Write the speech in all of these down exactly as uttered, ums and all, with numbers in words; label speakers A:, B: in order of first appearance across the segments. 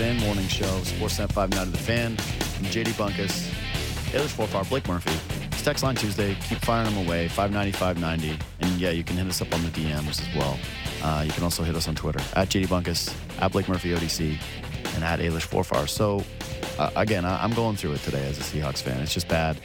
A: Fan Morning Show, Sportsnet five ninety The Fan, from J D Bunkus, Ailish Forfar, Blake Murphy. It's Text Line Tuesday. Keep firing them away, five ninety, five ninety. And yeah, you can hit us up on the D Ms as well. Uh, you can also hit us on Twitter, at J D Bunkus, at Blake Murphy O D C, and at Ailish Forfar. So, uh, again, I- I'm going through it today as a Seahawks fan. It's just bad.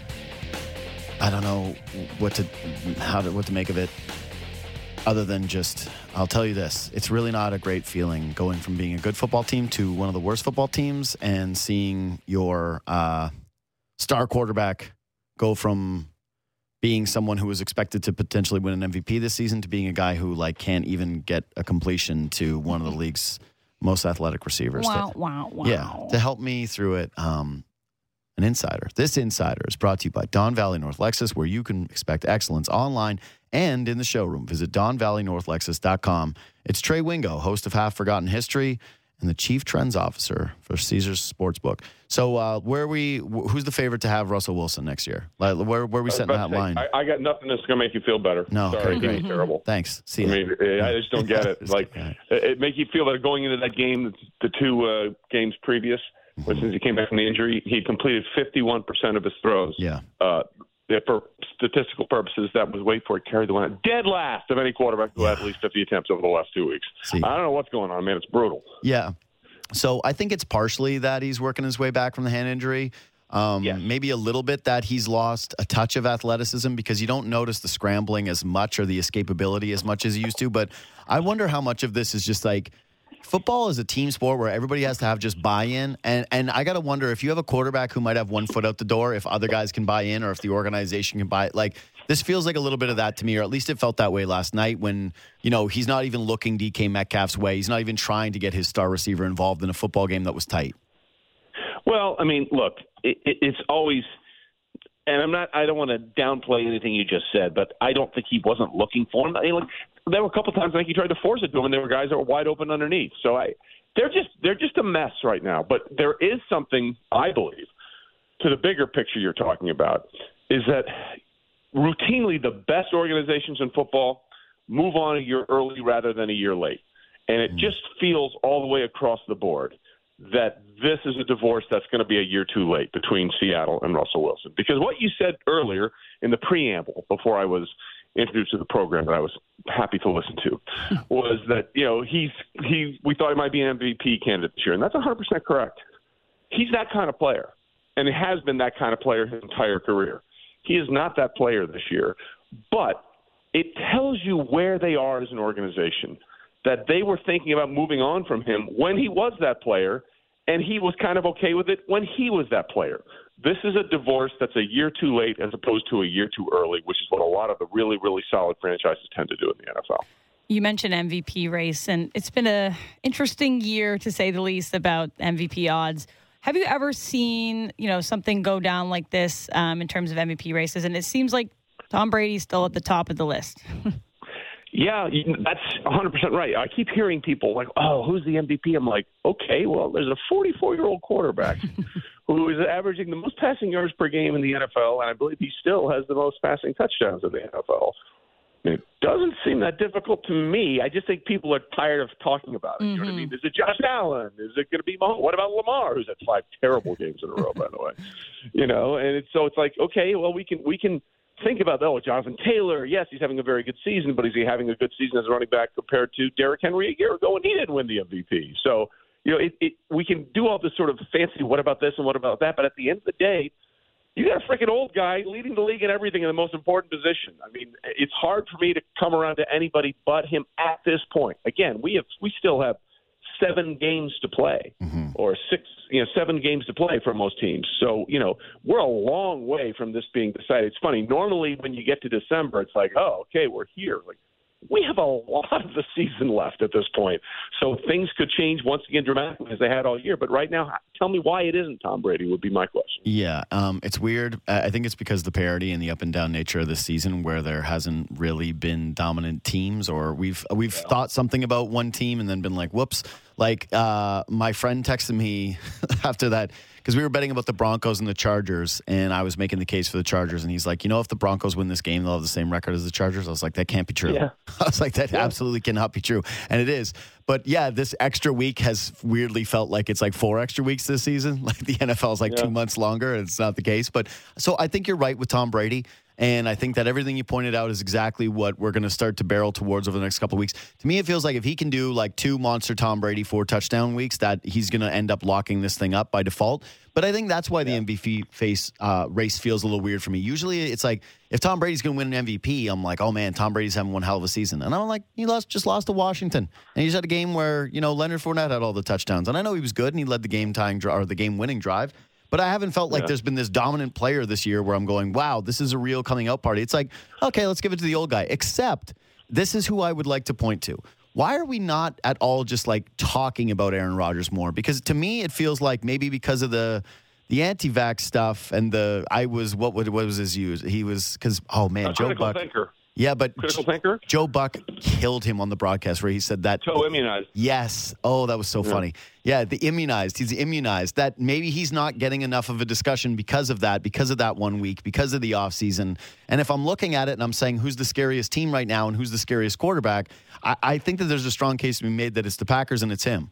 A: I don't know what to how to what to make of it. Other than just, I'll tell you this, it's really not a great feeling going from being a good football team to one of the worst football teams and seeing your uh, star quarterback go from being someone who was expected to potentially win an M V P this season to being a guy who like can't even get a completion to one of the league's most athletic receivers.
B: Wow,
A: to,
B: wow, wow.
A: Yeah, to help me through it, um, an insider. This insider is brought to you by Don Valley North Lexus, where you can expect excellence online and in the showroom. Visit don valley north lexus dot com. It's Trey Wingo, host of Half Forgotten History and the Chief Trends Officer for Caesars Sportsbook. So uh, where are we, who's the favorite to have Russell Wilson next year? Like, where, where are we setting that
C: say,
A: line?
C: I, I got nothing that's going to make you feel better.
A: No,
C: Sorry,
A: okay, great.
C: Terrible.
A: Thanks. See
C: I
A: ya.
C: mean, I just don't get it. Like, it make you feel that going into that game, the two uh, games previous, mm-hmm. since he came back from the injury, he completed fifty-one percent of his throws.
A: Yeah.
C: Uh, Yeah, for statistical purposes, that was, wait for it, carried the one. Dead last of any quarterback who
A: yeah.
C: had at least fifty attempts over the last two weeks. See. I don't know what's going on, man. It's brutal.
A: Yeah. So I think it's partially that he's working his way back from the hand injury. Um, yes. Maybe a little bit that he's lost a touch of athleticism because you don't notice the scrambling as much or the escapability as much as he used to. But I wonder how much of this is just like, football is a team sport where everybody has to have just buy-in. And and I got to wonder if you have a quarterback who might have one foot out the door, if other guys can buy in or if the organization can buy it. Like, this feels like a little bit of that to me, or at least it felt that way last night when, you know, he's not even looking D K Metcalf's way. He's not even trying to get his star receiver involved in a football game that was tight.
C: Well, I mean, look, it, it, it's always – and I'm not – I don't want to downplay anything you just said, but I don't think he wasn't looking for him. I mean, like, there were a couple times I think he tried to force it to him, and there were guys that were wide open underneath. So I, they're just they're just a mess right now. But there is something, I believe, to the bigger picture you're talking about, is that routinely the best organizations in football move on a year early rather than a year late. And it just feels all the way across the board that this is a divorce that's going to be a year too late between Seattle and Russell Wilson. Because what you said earlier in the preamble before I was introduced to the program that I was happy to listen to was that, you know, he's he we thought he might be an M V P candidate this year, and that's one hundred percent correct. He's that kind of player, and he has been that kind of player his entire career. He is not that player this year, but it tells you where they are as an organization, that they were thinking about moving on from him when he was that player, and he was kind of okay with it when he was that player. This is a divorce that's a year too late as opposed to a year too early, which is what a lot of the really, really solid franchises tend to do in the N F L.
B: You mentioned M V P race, and it's been an interesting year, to say the least, about M V P odds. Have you ever seen, you know, something go down like this um, in terms of M V P races? And it seems like Tom Brady's still at the top of the list.
C: Yeah, that's one hundred percent right. I keep hearing people like, oh, who's the M V P? I'm like, okay, well, there's a forty-four-year-old quarterback who is averaging the most passing yards per game in the N F L, and I believe he still has the most passing touchdowns in the N F L. I mean, it doesn't seem that difficult to me. I just think people are tired of talking about it. Mm-hmm. You know what I mean? Is it Josh Allen? Is it going to be Mahomes? What about Lamar, who's had five terrible games in a row, by the way? You know, and it's, so it's like, okay, well, we can we can think about, oh, Jonathan Taylor, yes, he's having a very good season, but is he having a good season as a running back compared to Derrick Henry a year ago when he didn't win the M V P? So, you know, it, it, we can do all this sort of fancy what about this and what about that, but at the end of the day, you got a freaking old guy leading the league in everything in the most important position. I mean, it's hard for me to come around to anybody but him at this point. Again, we have we still have seven games to play, mm-hmm. or six, you know, seven games to play for most teams. So, you know, we're a long way from this being decided. It's funny. Normally, when you get to December, it's like, oh, okay, we're here. Like, we have a lot of the season left at this point. So things could change once again dramatically as they had all year. But right now, tell me why it isn't Tom Brady would be my question.
A: Yeah, um, it's weird. I think it's because the parity and the up and down nature of this season where there hasn't really been dominant teams, or we've we've yeah. thought something about one team and then been like, whoops. Like, uh, my friend texted me after that, because we were betting about the Broncos and the Chargers, and I was making the case for the Chargers, and he's like, you know, if the Broncos win this game, they'll have the same record as the Chargers. I was like, that can't be true.
C: Yeah.
A: I was like, that
C: yeah.
A: absolutely cannot be true. And it is. But, yeah, this extra week has weirdly felt like it's like four extra weeks this season. Like the N F L is like yeah. two months longer, and it's not the case. But so I think you're right with Tom Brady. And I think that everything you pointed out is exactly what we're going to start to barrel towards over the next couple of weeks. To me, it feels like if he can do like two monster Tom Brady four touchdown weeks, that he's going to end up locking this thing up by default. But I think that's why the yeah. M V P face uh, race feels a little weird for me. Usually, it's like if Tom Brady's going to win an M V P, I'm like, oh man, Tom Brady's having one hell of a season. And I'm like, he lost just lost to Washington, and he just had a game where you know Leonard Fournette had all the touchdowns, and I know he was good and he led the game tying or the game winning drive. But I haven't felt like yeah. there's been this dominant player this year where I'm going, wow, this is a real coming out party. It's like, okay, let's give it to the old guy. Except this is who I would like to point to. Why are we not at all just like talking about Aaron Rodgers more? Because to me, it feels like maybe because of the the anti-vax stuff and the I was what what, what was his use? He was because oh man,
C: a
A: Joe
C: critical
A: Buck.
C: Thinker.
A: Yeah, but
C: critical thinker.
A: Joe Buck killed him on the broadcast where he said that.
C: So immunized.
A: Yes. Oh, that was so yeah. funny. Yeah, the immunized. He's immunized. That maybe he's not getting enough of a discussion because of that, because of that one week, because of the offseason. And if I'm looking at it and I'm saying who's the scariest team right now and who's the scariest quarterback, I, I think that there's a strong case to be made that it's the Packers and it's him.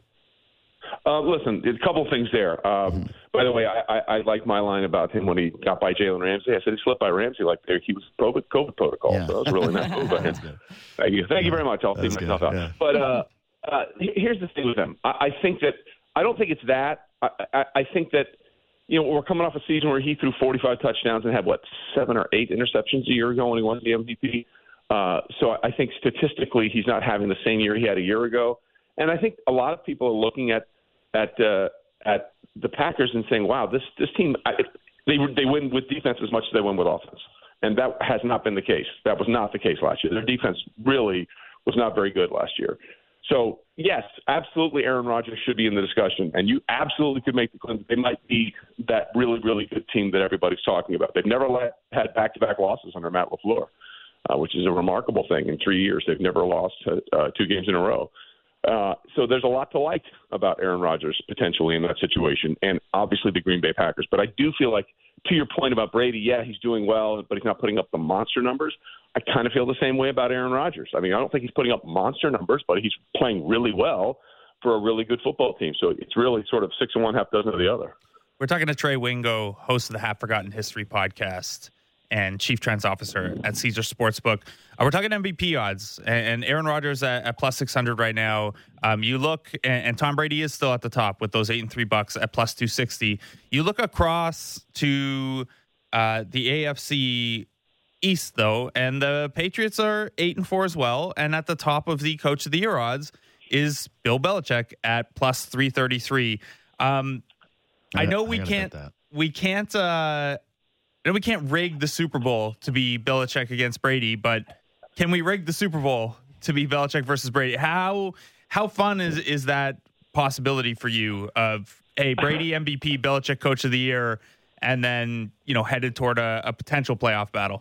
C: Uh, listen, a couple things there. Um, mm-hmm. By the way, I, I, I like my line about him when he got by Jalen Ramsey. I said he slipped by Ramsey like he was COVID, COVID protocol.
A: Yeah.
C: So that was really nice move by him. Thank you. Thank you very much. I'll see myself out. Yeah. But uh, uh, here's the thing with him. I, I think that I don't think it's that. I, I, I think that you know we're coming off a season where he threw forty-five touchdowns and had what seven or eight interceptions a year ago when he won the M V P. Uh, so I think statistically he's not having the same year he had a year ago. And I think a lot of people are looking at at uh, at the Packers and saying, "Wow, this this team I, they they win with defense as much as they win with offense," and that has not been the case. That was not the case last year. Their defense really was not very good last year. So yes, absolutely, Aaron Rodgers should be in the discussion, and you absolutely could make the claim that they might be that really really good team that everybody's talking about. They've never let, had back-to-back losses under Matt LaFleur, uh, which is a remarkable thing. In three years, they've never lost uh, two games in a row. Uh, so there's a lot to like about Aaron Rodgers potentially in that situation, and obviously the Green Bay Packers. But I do feel like, to your point about Brady, yeah, he's doing well, but he's not putting up the monster numbers. I kind of feel the same way about Aaron Rodgers. I mean, I don't think he's putting up monster numbers, but he's playing really well for a really good football team. So it's really sort of six and one, half dozen of the other.
D: We're talking to Trey Wingo, host of the Half Forgotten History podcast and chief trends officer at Caesar Sportsbook. Uh, we're talking M V P odds, and, and Aaron Rodgers at, at plus six hundred right now. Um, you look, and, and Tom Brady is still at the top with those eight and three bucks at plus two sixty. You look across to uh, the A F C East, though, and the Patriots are eight and four as well. And at the top of the Coach of the Year odds is Bill Belichick at plus three thirty-three. Um, I, I know we I can't, we can't, uh, we can't rig the Super Bowl to be Belichick against Brady, but can we rig the Super Bowl to be Belichick versus Brady? How how fun is is that possibility for you of a Brady M V P, Belichick Coach of the Year, and then you know headed toward a, a potential playoff battle?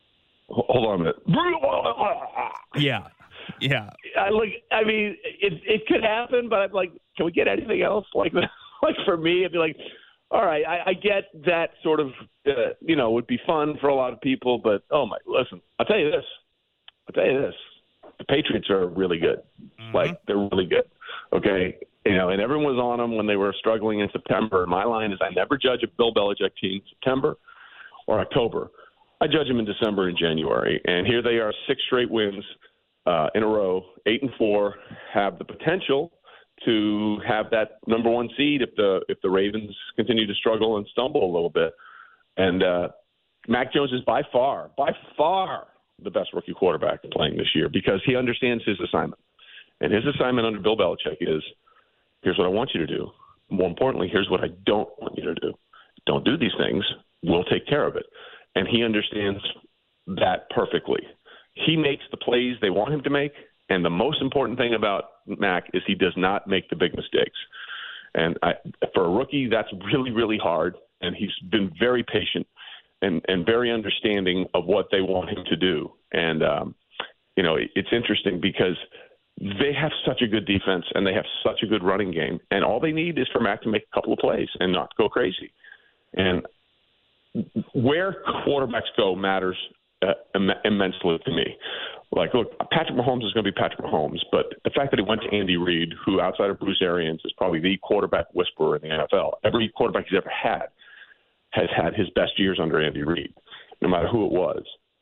C: Hold on a minute.
D: Yeah, yeah.
C: I like. I mean, it it could happen, but I'm like, can we get anything else like that? Like for me, it'd be like, all right, I, I get that sort of, uh, you know, would be fun for a lot of people, but oh my, listen, I'll tell you this, I'll tell you this, the Patriots are really good. Mm-hmm. Like they're really good. Okay. You know, and everyone was on them when they were struggling in September. My line is I never judge a Bill Belichick team in September or October. I judge them in December and January. And here they are, six straight wins uh, in a row, eight and four, have the potential to have that number one seed if the if the Ravens continue to struggle and stumble a little bit. And uh, Mac Jones is by far, by far the best rookie quarterback playing this year because he understands his assignment. And his assignment under Bill Belichick is, here's what I want you to do. More importantly, here's what I don't want you to do. Don't do these things. We'll take care of it. And he understands that perfectly. He makes the plays they want him to make. And the most important thing about Mac is he does not make the big mistakes. And I, for a rookie, that's really, really hard. And he's been very patient and, and very understanding of what they want him to do. And, um, you know, it's interesting because they have such a good defense and they have such a good running game. And all they need is for Mac to make a couple of plays and not go crazy. And where quarterbacks go matters uh, Im- immensely to me. Like, look, Patrick Mahomes is going to be Patrick Mahomes, but the fact that he went to Andy Reid, who outside of Bruce Arians is probably the quarterback whisperer in the N F L. Every quarterback he's ever had has had his best years under Andy Reid, no matter who it was.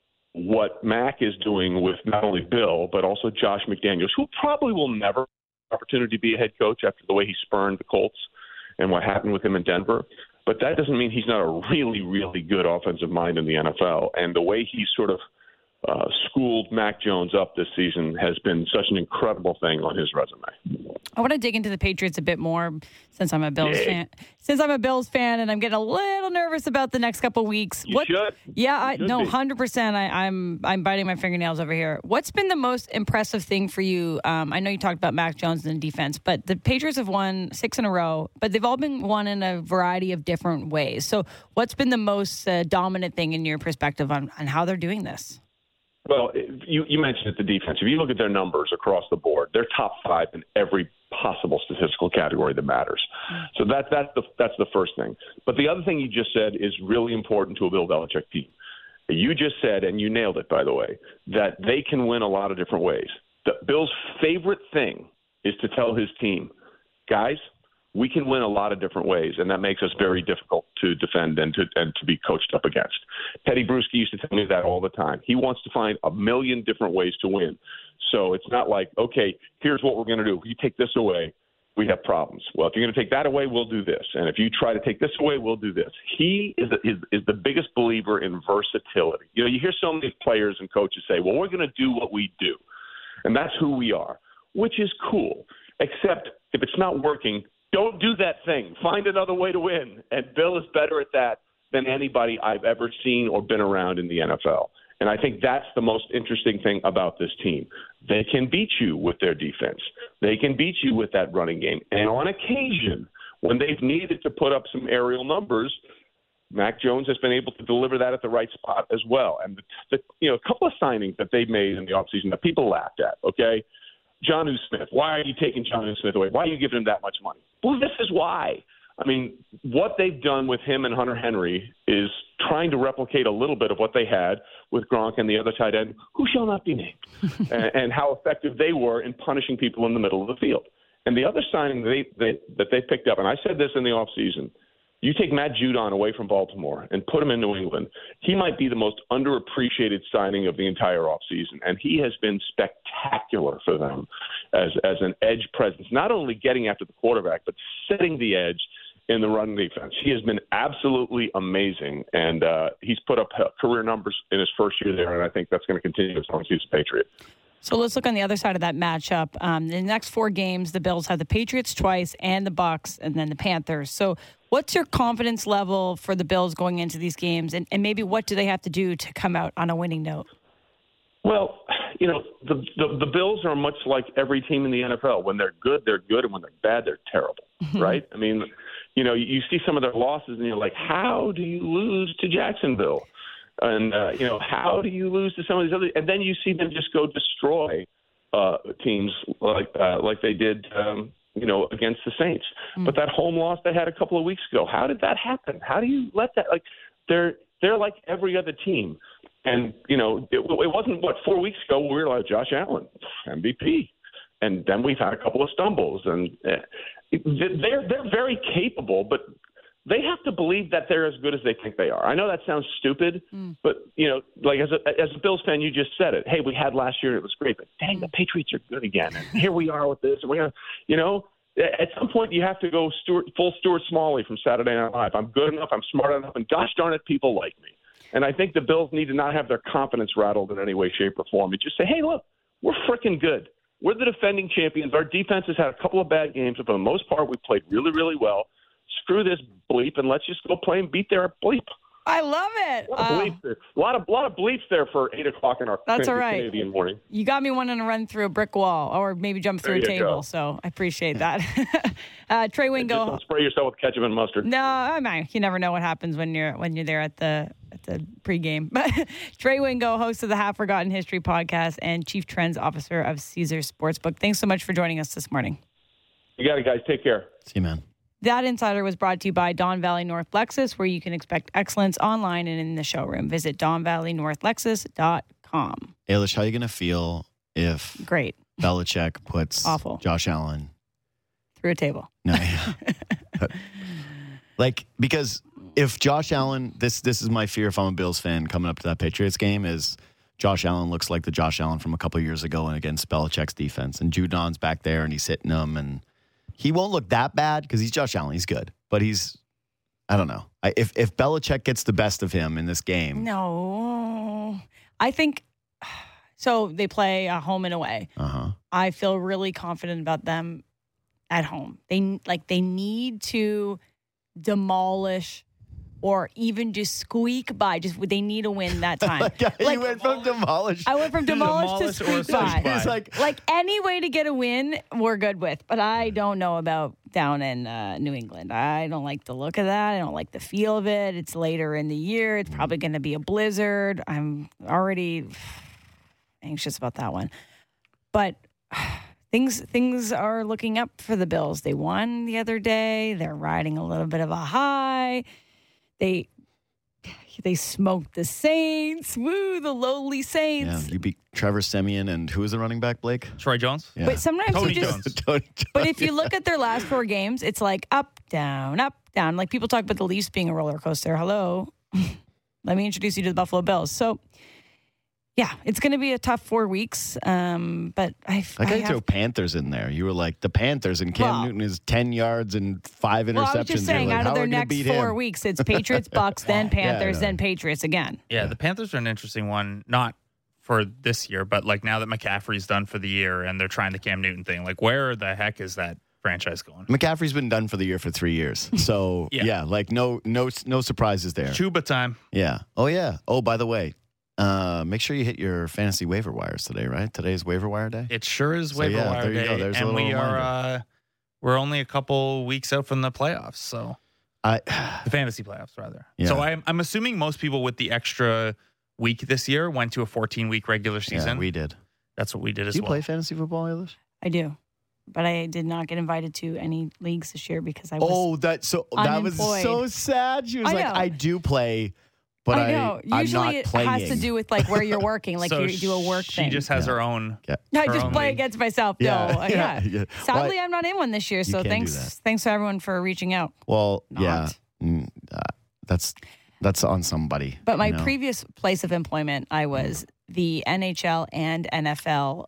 C: What Mac is doing with not only Bill, but also Josh McDaniels, who probably will never have an opportunity to be a head coach after the way he spurned the Colts and what happened with him in Denver. But that doesn't mean he's not a really, really good offensive mind in the N F L. And the way he's sort of uh, schooled Mac Jones up this season has been such an incredible thing on his resume.
B: I want to dig into the Patriots a bit more since I'm a Bills
C: yeah.
B: fan. Since I'm a Bills fan, and I'm getting a little nervous about the next couple of weeks.
C: You
B: what,
C: should.
B: Yeah, I,
C: should
B: no,
C: be.
B: one hundred percent. I, I'm I'm biting my fingernails over here. What's been the most impressive thing for you? Um, I know you talked about Mac Jones and defense, but the Patriots have won six in a row, but they've all been won in a variety of different ways. So, what's been the most uh, dominant thing in your perspective on, on how they're doing this?
C: Well, you, you mentioned it, the defense. If you look at their numbers across the board, they're top five in every possible statistical category that matters. So that, that's the that's the first thing. But the other thing you just said is really important to a Bill Belichick team. You just said, and you nailed it, by the way, that they can win a lot of different ways. The, Bill's favorite thing is to tell his team, guys, we can win a lot of different ways, and that makes us very difficult to defend and to and to be coached up against. Teddy Bruschi used to tell me that all the time. He wants to find a million different ways to win. So it's not like, okay, here's what we're going to do. If you take this away, we have problems. Well, if you're going to take that away, we'll do this. And if you try to take this away, we'll do this. He is, is, is the biggest believer in versatility. You know, you hear so many players and coaches say, well, we're going to do what we do. And that's who we are, which is cool. Except if it's not working, don't do that thing. Find another way to win. And Bill is better at that than anybody I've ever seen or been around in the N F L. And I think that's the most interesting thing about this team. They can beat you with their defense. They can beat you with that running game. And on occasion, when they've needed to put up some aerial numbers, Mac Jones has been able to deliver that at the right spot as well. And the, the, you know, a couple of signings that they've made in the offseason that people laughed at, okay? Jonnu Smith. Why are you taking Jonnu Smith away? Why are you giving him that much money? Well, this is why. I mean, what they've done with him and Hunter Henry is trying to replicate a little bit of what they had with Gronk and the other tight end, who shall not be named, and, and how effective they were in punishing people in the middle of the field. And the other signing they, they, that they picked up, and I said this in the offseason, you take Matt Judon away from Baltimore and put him in New England, he might be the most underappreciated signing of the entire offseason. And he has been spectacular for them as, as an edge presence, not only getting after the quarterback, but setting the edge in the run defense. He has been absolutely amazing, and uh, he's put up career numbers in his first year there, and I think that's going to continue as long as he's a Patriot.
B: So let's look on the other side of that matchup. Um, in the next four games, the Bills have the Patriots twice and the Bucs and then the Panthers. So what's your confidence level for the Bills going into these games, and, and maybe what do they have to do to come out on a winning note?
C: Well, you know, the, the the Bills are much like every team in the N F L. When they're good, they're good, and when they're bad, they're terrible, right? I mean, you know, you see some of their losses, and you're like, how do you lose to Jacksonville? And, uh, you know, how do you lose to some of these other – and then you see them just go destroy uh, teams like uh, like they did, um, you know, against the Saints. Mm. But that home loss they had a couple of weeks ago, how did that happen? How do you let that – like, they're they're like every other team. And, you know, it, it wasn't, what, four weeks ago we were like, Josh Allen, M V P. And then we've had a couple of stumbles. And uh, they're they're very capable, but – they have to believe that they're as good as they think they are. I know that sounds stupid, mm. but, you know, like as a, as a Bills fan, you just said it. Hey, we had last year, it was great, but dang, the Patriots are good again. And here we are with this. And we're going to, you know, at some point you have to go Stuart, full Stuart Smalley from Saturday Night Live. I'm good enough, I'm smart enough, and gosh darn it, people like me. And I think the Bills need to not have their confidence rattled in any way, shape, or form. And just say, hey, look, we're freaking good. We're the defending champions. Our defense has had a couple of bad games, but for the most part, we played really, really well. Screw this bleep and let's just go play and beat their bleep.
B: I love it.
C: A lot of, uh, bleeps there. A lot of, lot of bleeps there for eight o'clock in our
B: that's all right.
C: Canadian morning.
B: You got me wanting to run through a brick wall or maybe jump through a table, go. So I appreciate that. uh, Trey Wingo.
C: Just don't spray yourself with ketchup and mustard.
B: No, I mean, you never know what happens when you're when you're there at the at to pregame. But Trey Wingo, host of the Half Forgotten History podcast and Chief Trends Officer of Caesars Sportsbook. Thanks so much for joining us this morning.
C: You got it, guys. Take care.
A: See you, man.
B: That Insider was brought to you by Don Valley North Lexus, where you can expect excellence online and in the showroom. Visit don valley north lexus dot com.
A: Ailish, how are you going to feel if
B: Great.
A: Belichick puts
B: Awful.
A: Josh Allen
B: Through a table.
A: No, yeah. Like, because if Josh Allen, this this is my fear if I'm a Bills fan coming up to that Patriots game, is Josh Allen looks like the Josh Allen from a couple years ago and against Belichick's defense. And Judon's back there and he's hitting them. And he won't look that bad because he's Josh Allen. He's good. But he's, I don't know. I, if, if Belichick gets the best of him in this game.
B: No. I think, so they play a home and away.
A: Uh-huh.
B: I feel really confident about them at home. They like they need to demolish or even just squeak by. Just they need a win that time.
A: like,
B: like,
A: you went from demolish.
B: I went from demolish,
D: Demolish
B: to
D: or
B: squeak by.
D: squeak by.
A: It's like,
B: Like any way to get a win, we're good with. But I don't know about down in uh, New England. I don't like the look of that. I don't like the feel of it. It's later in the year. It's probably going to be a blizzard. I'm already anxious about that one. But things things are looking up for the Bills. They won the other day. They're riding a little bit of a high. They they smoked the Saints. Woo, the lowly
A: yeah,
B: Saints.
A: you beat Trevor Siemian and who is the running back, Blake?
D: Troy Jones.
A: Yeah.
B: But sometimes
D: Tony
B: you just
D: Jones.
A: Tony Jones.
B: But if you look at their last four games, it's like up, down, up, down. Like people talk about the Leafs being a roller coaster. Hello. Let me introduce you to the Buffalo Bills. So, yeah, it's going to be a tough four weeks. Um, but I,
A: I
B: I
A: gotta
B: have,
A: throw Panthers in there. You were like the Panthers, and Cam
B: Well-
A: Newton is ten yards and five interceptions.
B: well, I was just saying,
A: You're like,
B: out of
A: how
B: their
A: are we gonna
B: next
A: beat
B: four
A: him?
B: weeks, it's Patriots, Bucks, then Panthers,
A: no.
B: then Patriots again.
D: Yeah, the Panthers are an interesting one, not for this year, but like now that McCaffrey's done for the year and they're trying the Cam Newton thing, like where the heck is that franchise going?
A: McCaffrey's been done for the year for three years, so
D: Yeah.
A: yeah. like no, no, no surprises there.
D: Chuba time.
A: Yeah. Oh yeah. Oh, by the way, uh, make sure you hit your fantasy waiver wires today. Right? Today's waiver wire day.
D: It sure is
A: So,
D: waiver
A: yeah,
D: wire
A: there you
D: day,
A: go. There's a
D: and
A: little
D: we are
A: reminder.
D: uh, we're only a couple weeks out from the playoffs, so
A: I.
D: the fantasy playoffs rather.
A: Yeah.
D: So I'm I'm assuming most people with the extra week this year went to a fourteen week regular season.
A: Yeah, we did.
D: That's what we did as
A: Do you
D: well.
A: play fantasy football, Eilish?
B: I do. But I did not get invited to any leagues this year because I was.
A: Oh, that so that was
B: unemployed.
A: so sad. She was
B: I
A: like,
B: know.
A: "I do play, but
B: I know.
A: I, I'm
B: Usually
A: not
B: it
A: playing."
B: has to do with like where you're working, like
D: So
B: you do a work
D: she
B: thing.
D: just has
A: Yeah.
D: her own.
A: Yeah.
B: I
D: her
B: just
D: own
B: play
D: league.
B: against myself.
A: Yeah,
B: No, uh, yeah.
A: yeah, yeah.
B: Sadly,
A: Well,
B: I'm not in one this year. So
A: can't do
B: thanks,
A: that.
B: thanks to everyone for reaching out.
A: Well,
B: Not.
A: yeah, mm, uh, that's that's on somebody.
B: But my
A: you know?
B: previous place of employment, I was the N H L and N F L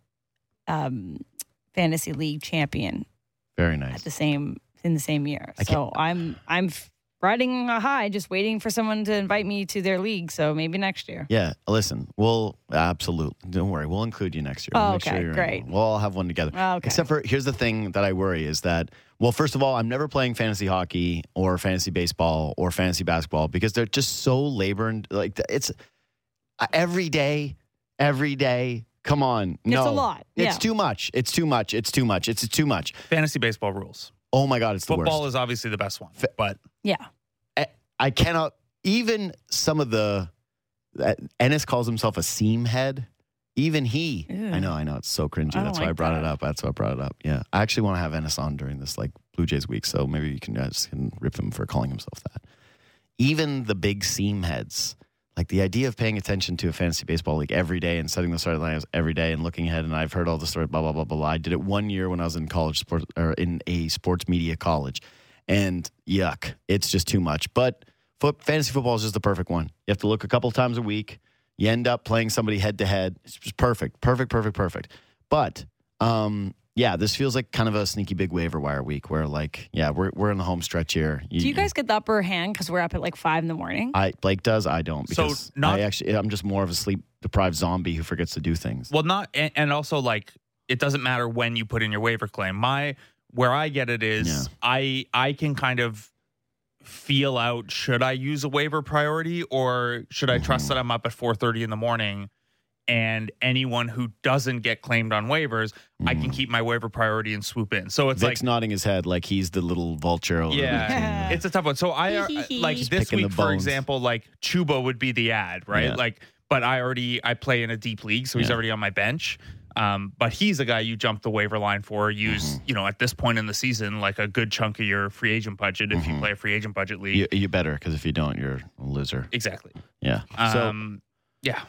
B: um, fantasy league champion
A: very
B: at
A: nice.
B: the same in the same year.
A: I
B: So I'm I'm f- riding a high, just waiting for someone to invite me to their league. So maybe next year.
A: Yeah, listen, we'll absolutely don't worry. We'll include you next year. We'll
B: Oh,
A: make sure
B: okay,
A: you're in.
B: great.
A: We'll all have one together.
B: Okay.
A: Except for here's the thing that I worry is that well, first of all, I'm never playing fantasy hockey or fantasy baseball or fantasy basketball because they're just so labor and like it's uh, every day, every day. Come on, no,
B: a lot.
A: It's
B: Yeah.
A: too much. It's too much. It's too much. It's too much.
D: Fantasy baseball rules.
A: Oh my god, it's the
D: Football
A: worst.
D: is obviously the best one, but
B: Yeah.
A: I, I cannot even some of the uh, Ennis calls himself a seam head. Even he,
B: Ew.
A: I know, I know, it's so cringy.
B: I don't
A: That's why I
B: like
A: brought
B: that.
A: it up. That's why I brought it up. Yeah, I actually want to have Ennis on during this like Blue Jays week, so maybe you can guys can rip him for calling himself that. Even the big seam heads, like the idea of paying attention to a fantasy baseball league every day and setting the starting lineups every day and looking ahead. And I've heard all the stories, blah blah blah blah blah. I did it one year when I was in college sports or in a sports media college, and yuck, it's just too much. But foot, fantasy football is just the perfect one. You have to look a couple times a week. You end up playing somebody head to head. It's just perfect, perfect, perfect, perfect. But um, yeah, this feels like kind of a sneaky big waiver wire week where like, yeah, we're we're in the home stretch here.
B: Do you guys get the upper hand because we're up at like five in the morning?
A: I Blake does. I don't
D: So
A: because
D: not-
A: I actually I'm just more of a sleep deprived zombie who forgets to do things.
D: well, not and, and also like it doesn't matter when you put in your waiver claim. My where I get it is
A: Yeah.
D: I I can kind of feel out should I use a waiver priority or should I trust that I'm up at four thirty in the morning and anyone who doesn't get claimed on waivers, mm. I can keep my waiver priority and swoop in. So it's
A: Vic's
D: like
A: nodding his head like he's the little vulture. Over
D: yeah, it's a tough one. So I uh, like
A: Just
D: this week, for
A: bones.
D: example, like Chuba would be the ad, right?
A: Yeah.
D: Like, but I already I play in a deep league, so he's
A: yeah.
D: already on my bench. Um, but he's a guy you jump the waiver line for, use, mm-hmm. you know, at this point in the season, like a good chunk of your free agent budget if mm-hmm. you play a free agent budget league.
A: You, you better, because if you don't, you're a loser.
D: Exactly.
A: Yeah.
D: Um,
A: so,
D: yeah.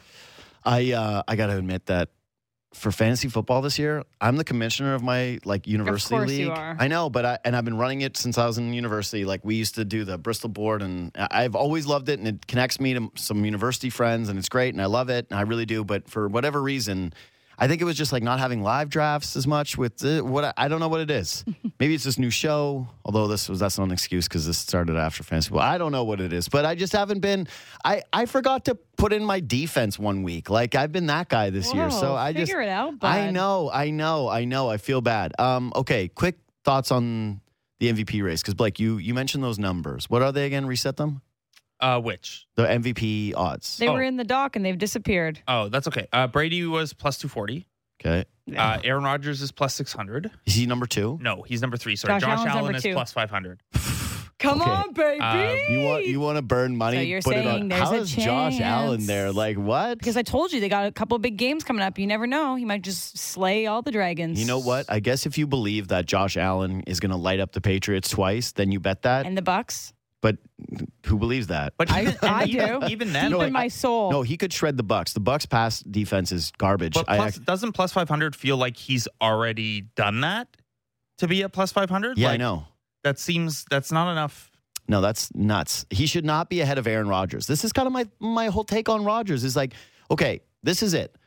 A: I uh, I got to admit that for fantasy football this year, I'm the commissioner of my like university
B: of course
A: league.
B: You are.
A: I know, but I and I've been running it since I was in university. Like we used to do the Bristol board, and I've always loved it, and it connects me to some university friends, and it's great, and I love it, and I really do. But for whatever reason, I think it was just like not having live drafts as much with the, what I, I don't know what it is. Maybe it's this new show, although this was that's not an excuse because this started after fantasy football. I don't know what it is, but I just haven't been. I, I forgot to put in my defense one week. Like I've been that guy this
B: Whoa,
A: year, so I
B: figure
A: just
B: it out. Bud.
A: I know, I know, I know. I feel bad. Um, okay, quick thoughts on the M V P race because Blake, you you mentioned those numbers. What are they again? Reset them.
D: Uh, which?
A: The M V P odds.
B: They
D: oh.
B: were in the dock and they've disappeared.
D: Oh, that's okay. Uh, Brady was plus two forty.
A: Okay.
D: Uh, Aaron Rodgers is plus six hundred.
A: Is he number two?
D: No, he's number three. Sorry,
B: Josh
D: Josh,
B: Allen's
D: Allen
B: number
D: is
B: two.
D: plus five hundred.
B: Come
A: Okay.
B: on, baby.
D: Um,
A: You want you want to burn money?
B: So you're
A: put it
B: saying
A: on.
B: there's
A: How
B: a
A: is Josh Allen
B: chance.
A: there? Like what?
B: Because I told you they got a couple of big games coming up. You never know. He might just slay all the dragons.
A: You know what? I guess if you believe that Josh Allen is going to light up the Patriots twice, then you bet that.
B: And the Bucks.
A: But who believes that?
D: But
B: I,
D: even,
B: I
D: even,
B: do.
D: even then,
B: Deep
A: No,
B: in
A: I-
B: my soul.
A: No, he could shred the Bucks. The Bucks pass defense is garbage.
D: but
A: I,
D: plus, doesn't plus five hundred feel like he's already done that to be at plus five hundred?
A: yeah,
D: like,
A: I know.
D: That seems that's not enough.
A: No, that's nuts. He should not be ahead of Aaron Rodgers. This is kind of my my whole take on Rodgers is like, okay, this is it.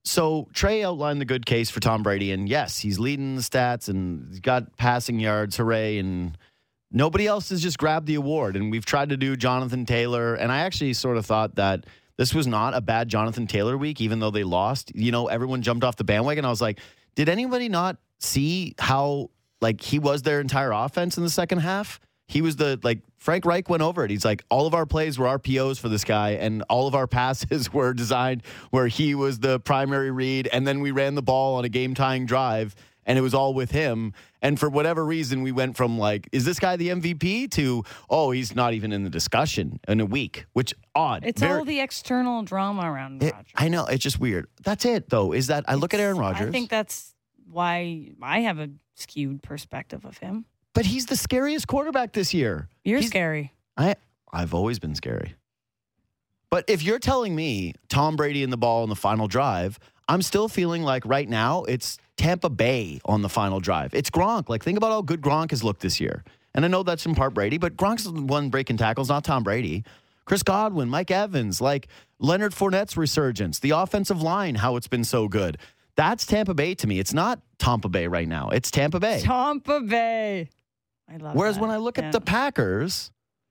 A: So Trey outlined the good case for Tom Brady, and yes, he's leading the stats and he's got passing yards, hooray, and nobody else has just grabbed the award. And we've tried to do Jonathan Taylor, and I actually sort of thought that this was not a bad Jonathan Taylor week, even though they lost. You know, everyone jumped off the bandwagon. I was like, did anybody not see how like he was their entire offense in the second half? He was the, like, Frank Reich went over it. He's like, all of our plays were R P Os for this guy, and all of our passes were designed where he was the primary read, and then we ran the ball on a game-tying drive, and it was all with him. And for whatever reason, we went from, like, is this guy the M V P to, oh, he's not even in the discussion in a week, which, odd.
B: It's
A: Very-
B: all the external drama around
A: it-
B: Rodgers.
A: I know. It's just weird. That's it, though, is that I look at Aaron Rodgers.
B: I think that's why I have a skewed perspective of him.
A: But he's the scariest quarterback this year.
B: You're
A: He's-
B: scary.
A: I I've always been scary. But if you're telling me Tom Brady in the ball in the final drive, I'm still feeling like right now it's Tampa Bay on the final drive. It's Gronk. Like think about how good Gronk has looked this year. And I know that's in part Brady, but Gronk's the one breaking tackles, not Tom Brady. Chris Godwin, Mike Evans, like Leonard Fournette's resurgence, the offensive line, how it's been so good. That's Tampa Bay to me. It's not Tampa Bay right now. It's Tampa Bay.
B: Tampa Bay. I love
A: Whereas
B: that.
A: when I look
B: Yeah.
A: at the Packers,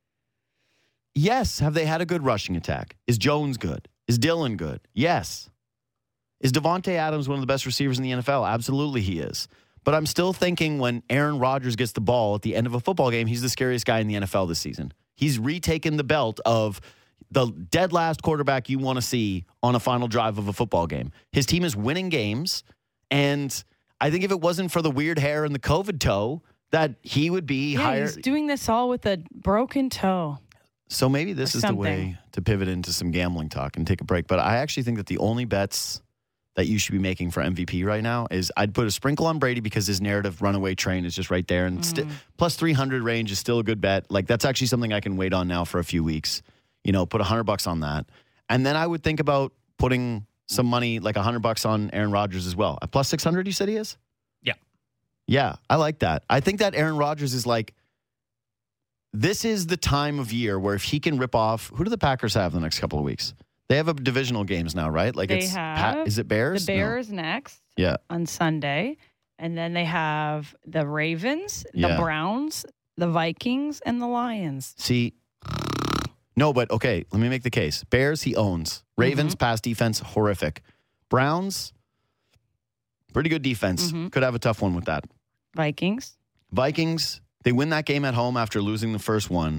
A: yes, have they had a good rushing attack? Is Jones good? Is Dillon good? Yes. Is Devontae Adams one of the best receivers in the N F L? Absolutely he is. But I'm still thinking when Aaron Rodgers gets the ball at the end of a football game, he's the scariest guy in the N F L this season. He's retaken the belt of the dead last quarterback you want to see on a final drive of a football game. His team is winning games, and I think if it wasn't for the weird hair and the COVID toe, that he would be
B: yeah,
A: higher.
B: he's doing this all with a broken toe.
A: So maybe this
B: Or
A: is the
B: something.
A: way to pivot into some gambling talk and take a break. But I actually think that the only bets that you should be making for M V P right now is I'd put a sprinkle on Brady because his narrative runaway train is just right there. And
B: Mm.
A: sti- plus three hundred range is still a good bet. Like that's actually something I can wait on now for a few weeks. You know, put one hundred bucks on that. And then I would think about putting some money, like one hundred bucks on Aaron Rodgers as well. At plus six hundred, you said he is?
D: Yeah.
A: Yeah, I like that. I think that Aaron Rodgers is like, this is the time of year where if he can rip off, who do the Packers have the next couple of weeks? They have a divisional games now, right? Like
B: They
A: it's
B: have
A: is it Bears?
B: The
A: No.
B: Bears next
A: Yeah.
B: on Sunday. And then they have the Ravens, the
A: Yeah.
B: Browns, the Vikings, and the Lions.
A: See, no, but okay, let me make the case. Bears, he owns. Ravens,
B: Mm-hmm.
A: pass defense, horrific. Browns, pretty good defense.
B: Mhm.
A: Could have a tough one with that.
B: Vikings.
A: Vikings, they win that game at home after losing the first one.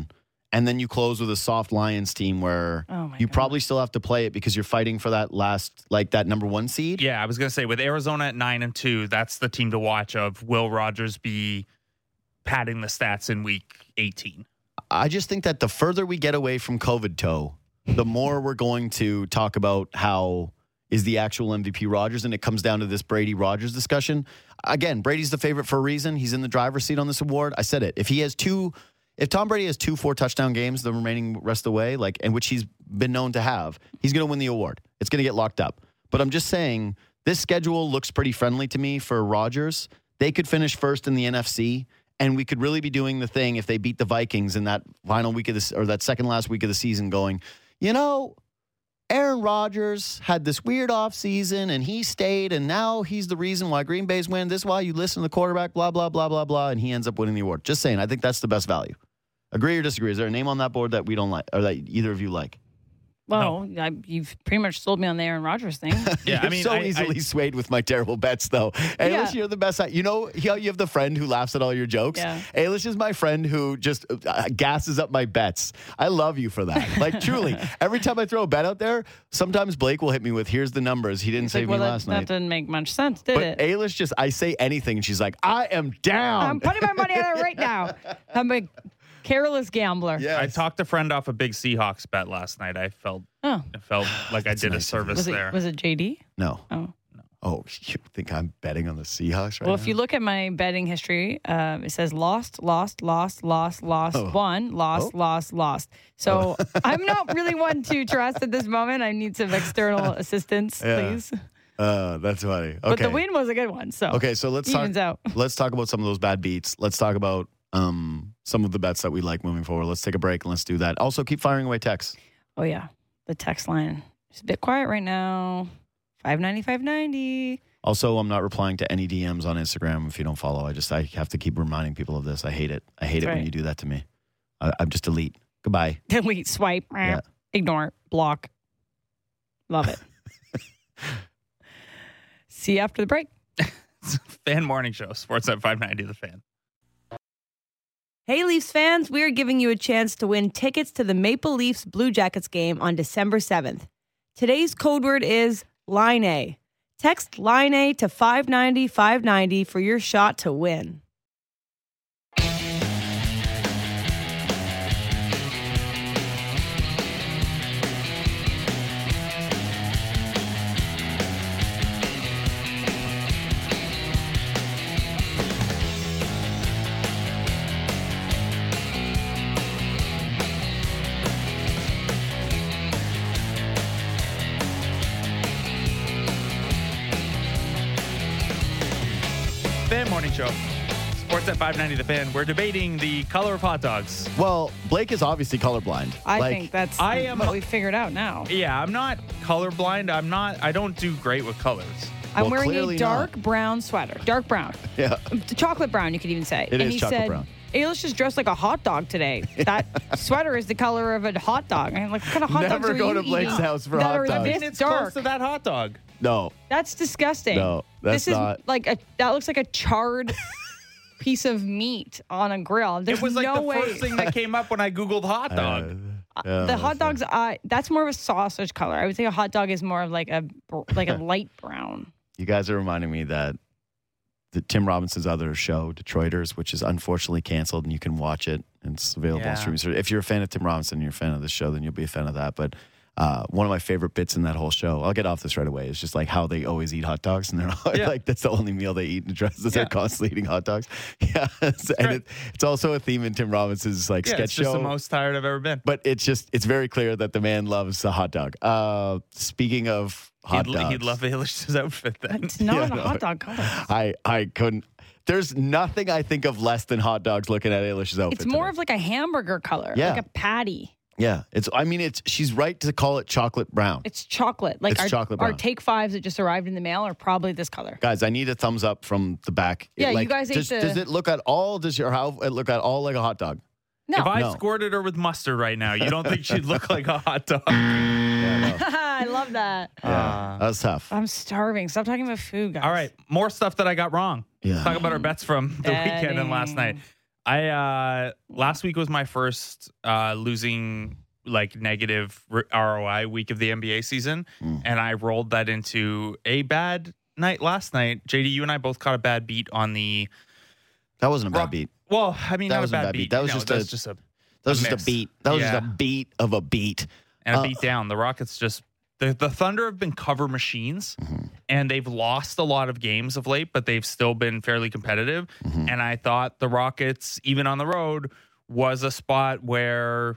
A: and then you close with a soft Lions team where
B: Oh my
A: you
B: God.
A: probably still have to play it because you're fighting for that last, like that number one seed.
D: Yeah, I was going to say with Arizona at nine and two, that's the team to watch. Of will Rodgers be padding the stats in week eighteen?
A: I just think that the further we get away from COVID toe, the more we're going to talk about how is the actual M V P Rodgers, and it comes down to this Brady Rodgers discussion. Again, Brady's the favorite for a reason. He's in the driver's seat on this award. I said it. If he has two, if Tom Brady has two four touchdown games the remaining rest of the way, like and which he's been known to have, he's going to win the award. It's going to get locked up. But I'm just saying this schedule looks pretty friendly to me for Rodgers. They could finish first in the N F C. And we could really be doing the thing if they beat the Vikings in that final week of this or that second last week of the season going, you know, Aaron Rodgers had this weird offseason and he stayed and now he's the reason why Green Bay's win. This is why you listen to the quarterback, blah, blah, blah, blah, blah. And he ends up winning the award. Just saying, I think that's the best value. Agree or disagree? Is there a name on that board that we don't like or that either of you like?
B: Well, I, you've pretty much sold me on the Aaron Rodgers thing.
D: Yeah, I
A: You're
D: mean,
A: so
D: I-
A: easily
D: I-
A: swayed with my terrible bets, though. Ailish,
B: Yeah.
A: you're the best. You know, you you have the friend who laughs at all your jokes.
B: Yeah.
A: Ailish is my friend who just uh, gasses up my bets. I love you for that. Like, truly, every time I throw a bet out there, sometimes Blake will hit me with, here's the numbers. He didn't
B: It's
A: save
B: like,
A: me
B: well,
A: last
B: that,
A: night.
B: that didn't make much sense, did
A: But
B: it?
A: Ailish just, I say anything, and she's like, I am down.
B: I'm putting my money on it right now. I'm a careless gambler.
A: Yes.
D: I talked a friend off a big Seahawks bet last night. I felt
B: Oh,
D: I felt like I did
A: nice
D: a
A: of you.
D: service
B: was
D: there.
B: it was it J D?
A: No.
B: Oh.
A: Oh, you think I'm betting on the Seahawks right
B: Well,
A: now?
B: if you look at my betting history, um, it says lost, lost, lost, lost, lost,
A: Oh.
B: won, lost,
A: Oh.
B: lost, lost. So I'm not really one to trust at this moment. I need some external assistance,
A: Yeah.
B: please.
A: Uh, that's funny. Okay.
B: But the win was a good one. So
A: Okay, so let's
B: evens
A: talk.
B: out.
A: Let's talk about some of those bad beats. Let's talk about um, some of the bets that we like moving forward. Let's take a break and let's do that. Also, keep firing away texts.
B: Oh yeah, the text line is a bit quiet right now. five ninety, five ninety.
A: Also, I'm not replying to any D Ms on Instagram if you don't follow. I just I have to keep reminding people of this. I hate it. I hate
B: That's
A: it when
B: right.
A: you do that to me. I, I'm just delete. Goodbye.
B: Delete, swipe,
A: Yeah.
B: ignore, block. Love it. See you after the break.
D: Fan morning show, Sports at five ninety The Fan.
E: Hey, Leafs fans, we are giving you a chance to win tickets to the Maple Leafs Blue Jackets game on December seventh. Today's code word is Line A. Text Line A to five ninety, five ninety for your shot to win.
D: Fan morning show, Sports at five ninety The Fan. We're debating the color of hot dogs.
A: Well, Blake is obviously colorblind.
B: I
A: Like,
B: think that's
D: I am-
B: what we figured out now.
D: Yeah, I'm not colorblind. I'm not. I don't do great with colors.
B: I'm
A: Well,
B: wearing
A: clearly
B: a dark
A: not.
B: brown sweater. Dark brown.
A: Yeah.
B: Chocolate brown, you could even say.
A: It
B: and
A: is
B: he
A: chocolate
B: said,
A: brown.
B: Ayla's just dressed like a hot dog today. That sweater is the color of a hot dog. I'm like, what kind of hot
A: Never
B: dogs are
A: go
B: you
A: to Blake's
B: eating
A: house for
B: that
A: hot
B: are
A: dogs.
B: this
D: It's
B: dark?
D: close to that hot dog.
A: No.
B: That's disgusting.
A: No, that's
B: this is
A: not.
B: like a that looks like a charred piece of meat on a grill. There's
D: It was like
B: no
D: the
B: way.
D: first thing that came up when I Googled hot dog.
A: Uh, yeah,
B: the hot
A: that's-
B: dogs, uh, that's more of a sausage color. I would say a hot dog is more of like a br- like a light brown.
A: You guys are reminding me that the Tim Robinson's other show, Detroiters, which is unfortunately canceled, and you can watch it. And it's available
D: Yeah.
A: on streaming. So if you're a fan of Tim Robinson and you're a fan of this show, then you'll be a fan of that. But uh, one of my favorite bits in that whole show, I'll get off this right away, is just like how they always eat hot dogs. And they're always,
D: Yeah.
A: like, that's the only meal they eat in the dress. They're
D: Yeah.
A: constantly eating hot dogs. Yeah. So- and
D: great.
A: it, it's also a theme in Tim Robinson's like
D: Yeah,
A: sketch
D: it's just
A: show.
D: the most tired I've ever been.
A: But it's just, it's very clear that the man loves a hot dog. Uh, speaking of hot
D: he'd,
A: dogs.
D: he'd love Ailish's outfit then.
B: It's not
A: Yeah,
B: a
A: no.
B: hot dog color.
A: I, I couldn't. There's nothing I think of less than hot dogs looking at Ailish's outfit.
B: It's more
A: today.
B: of like a hamburger color,
A: Yeah.
B: like a patty.
A: Yeah, it's. I mean, it's. She's right to call it chocolate brown.
B: It's chocolate. Like
A: It's
B: our,
A: chocolate
B: our
A: brown.
B: take fives that just arrived in the mail are probably this color.
A: Guys, I need a thumbs up from the back. It,
B: Yeah, you
A: like,
B: guys ate
A: does,
B: the-
A: does it look at all? Does your how it look at all like a hot dog?
B: No.
D: If I
A: No.
D: squirted her with mustard right now, you don't think she'd look like a hot dog?
A: Yeah, no.
B: I love that.
A: Yeah, that was tough.
B: I'm starving. Stop talking about food, guys.
D: All right, more stuff that I got wrong.
A: Yeah.
D: Let's talk about our bets from the weekend and last night.
B: Betting.
D: I uh, last week was my first uh, losing like negative R O I week of the N B A season, mm. and I rolled that into a bad night last night. J D, you and I both caught a bad beat on the.
A: That wasn't a
D: rock,
A: bad beat.
D: Well, I mean,
A: that
D: not
A: was
D: a bad,
A: bad beat.
D: beat.
A: That was
D: no,
A: just,
D: that
A: a,
D: was just a.
A: That was
D: a
A: just
D: miss.
A: a beat. That was
D: yeah.
A: just a beat of a beat.
D: And a
A: uh,
D: beat down. The Rockets just the, the Thunder have been cover machines, mm-hmm. and they've lost a lot of games of late, but they've still been fairly competitive. Mm-hmm. And I thought the Rockets, even on the road, was a spot where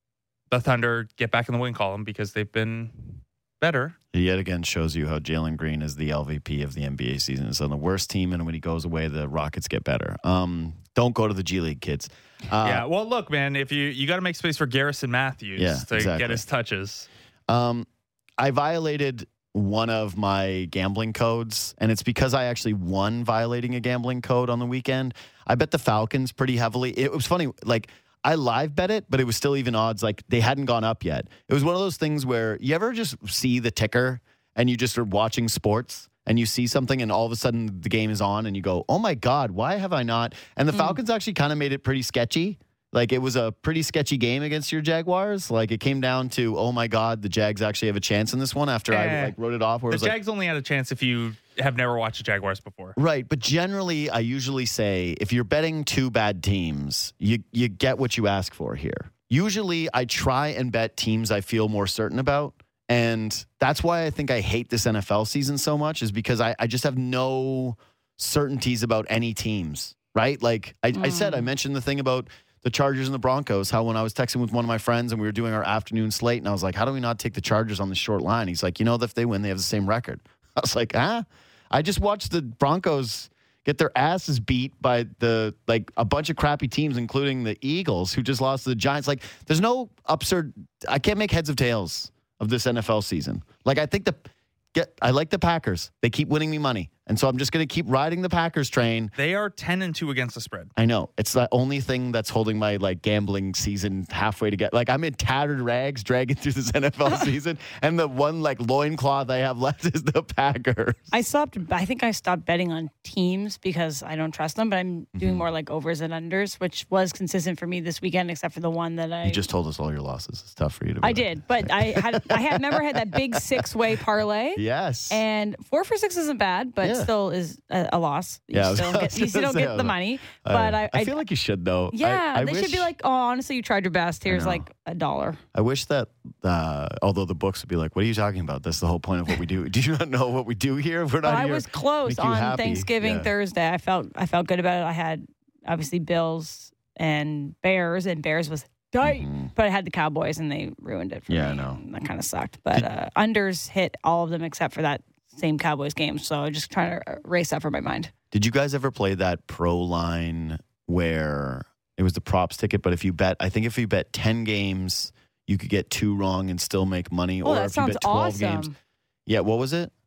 D: the Thunder get back in the win column because they've been better.
A: It yet again shows you how Jalen Green is the L V P of the N B A season. It's on the worst team, and when he goes away, the Rockets get better. Um, don't go to the G League, kids. Uh,
D: yeah, well, look, man, if you you got to make space for Garrison Matthews
A: yeah,
D: to
A: exactly.
D: get his touches.
A: Um, I violated one of my gambling codes, and it's because I actually won violating a gambling code on the weekend. I bet the Falcons pretty heavily. It was funny, like I live bet it, but it was still even odds. Like they hadn't gone up yet. It was one of those things where you ever just see the ticker and you just are watching sports and you see something and all of a sudden the game is on and you go, oh my God, why have I not? And the mm. Falcons actually kind of made it pretty sketchy. Like it was a pretty sketchy game against your Jaguars. Like it came down to, oh my God, the Jags actually have a chance in this one after eh, I like wrote it off. Where
D: the
A: it was
D: Jags
A: like,
D: only had a chance if you have never watched the Jaguars before.
A: Right. But generally, I usually say if you're betting two bad teams, you, you get what you ask for here. Usually I try and bet teams I feel more certain about. And that's why I think I hate this N F L season so much is because I, I just have no certainties about any teams, right? Like I, mm. I said, I mentioned the thing about the Chargers and the Broncos, how when I was texting with one of my friends and we were doing our afternoon slate and I was like, how do we not take the Chargers on the short line? He's like, you know, if they win, they have the same record. I was like, ah, I just watched the Broncos get their asses beat by the like a bunch of crappy teams, including the Eagles, who just lost to the Giants. Like there's no absurd. I can't make heads of tails of this N F L season. Like I think the get I like the Packers. They keep winning me money. And so I'm just going to keep riding the Packers train.
D: They are ten and two against the spread.
A: I know. It's the only thing that's holding my like gambling season halfway to get. Like I'm in tattered rags dragging through this N F L season. And the one like loincloth I have left is the Packers.
B: I stopped. I think I stopped betting on teams because I don't trust them, but I'm doing mm-hmm. more like overs and unders, which was consistent for me this weekend, except for the one that I.
A: You just told us all your losses. It's tough for you to.
B: I did, but I had. I had never had that big six way parlay.
A: Yes.
B: And four for six isn't bad, but. Yeah. Still is a, a loss. You
A: yeah,
B: still, get, you still don't get the money. But I, I,
A: I feel like you should though.
B: Yeah,
A: I, I
B: they
A: wish,
B: should be like, oh, honestly, you tried your best. Here's like a dollar.
A: I wish that, uh, although the books would be like, what are you talking about? That's the whole point of what we do. Do you not know what we do here? We're not
B: well,
A: here.
B: I was close on
A: happy.
B: Thanksgiving
A: yeah.
B: Thursday. I felt I felt good about it. I had obviously Bills and Bears, and Bears was tight, mm-hmm. but I had the Cowboys and they ruined it for
A: yeah,
B: me.
A: Yeah, I know.
B: That kind of sucked. But uh, unders hit all of them except for that same Cowboys game. So I just trying to erase that from my mind.
A: Did you guys ever play that pro line where it was the props ticket, but if you bet, I think if you bet ten games, you could get two wrong and still make money.
B: Oh,
A: or
B: that
A: if you
B: sounds
A: bet twelve
B: awesome.
A: games. Yeah, what was it?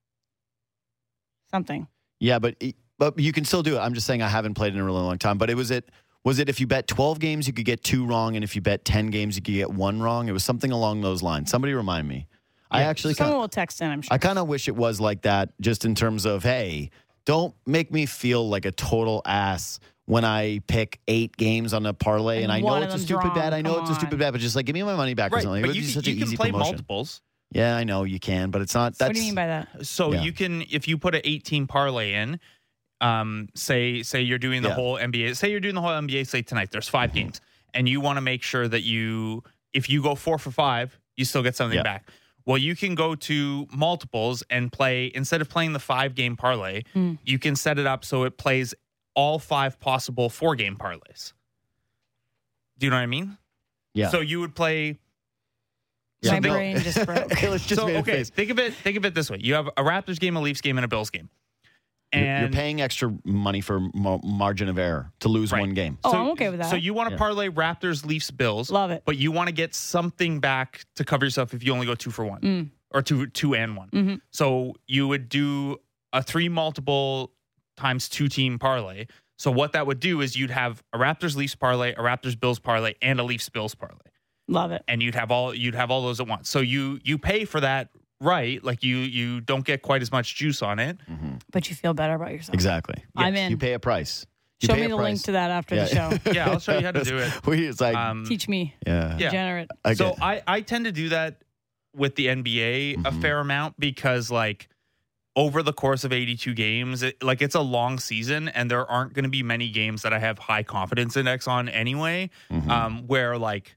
B: Something.
A: Yeah, but but you can still do it. I'm just saying I haven't played in a really long time. But it was it was it if you bet twelve games, you could get two wrong, and if you bet ten games, you could get one wrong. It was something along those lines. Somebody remind me.
B: Yeah,
A: I actually
B: someone
A: kinda,
B: will text in, I'm sure.
A: I kind of wish it was like that, just in terms of, hey, don't make me feel like a total ass when I pick eight games on a parlay, and, and I know it's a stupid
B: wrong.
A: bet. I know
B: Come
A: it's a stupid
B: on.
A: bet, but just like give me my money back
D: right,
A: or something.
D: But
A: it would
D: you,
A: be
D: can,
A: such
D: you
A: an
D: can
A: easy
D: play
A: promotion.
D: multiples.
A: Yeah, I know you can, but it's not. That's,
B: what do you mean by that?
D: So
A: yeah.
D: you can, if you put an eighteen parlay in, um, say say you're doing the
A: yeah.
D: whole N B A, say you're doing the whole N B A slate tonight. There's five mm-hmm. games, and you want to make sure that you, if you go four for five, you still get something
A: yeah.
D: back. Well, you can go to multiples and play, instead of playing the five game parlay, mm. you can set it up so it plays all five possible four game parlays. Do you know what I mean?
A: Yeah.
D: So you would play.
B: My
D: something-
B: brain just broke.
A: Okay, let's just
D: so,
A: make a
D: okay,
A: face.
D: think of it. Think of it this way: you have a Raptors game, a Leafs game, and a Bills game.
A: You're,
D: And
A: you're paying extra money for mar- margin of error to lose
D: Right.
A: one game.
B: Oh,
D: so,
B: I'm okay with that.
D: So you want to
A: Yeah.
D: parlay Raptors, Leafs, Bills.
B: Love it.
D: But you want to get something back to cover yourself if you only go two for one
B: Mm.
D: or two two and one.
B: Mm-hmm.
D: So you would do a three multiple times two team parlay. So what that would do is you'd have a Raptors Leafs parlay, a Raptors Bills parlay, and a Leafs Bills parlay.
B: Love it.
D: And you'd have all you'd have all those at once. So you you pay for that, right? Like you you don't get quite as much juice on it.
A: Mm-hmm.
B: But you feel better about yourself.
A: Exactly.
B: I'm in.
A: You pay a price. You
B: Show
A: pay
B: me
A: a
B: the
A: price.
B: link to that after
A: Yeah.
B: the show.
D: Yeah, I'll show you how to do it.
A: We, it's like,
D: Um,
B: Teach me.
A: yeah.
D: Yeah.
B: Degenerate.
A: I
D: So
A: get-
D: I, I tend to do that with the N B A a
A: Mhm.
D: fair amount because like over the course of eighty-two games, it, like it's a long season and there aren't going to be many games that I have high confidence index on anyway.
A: Mhm.
D: Um, where like,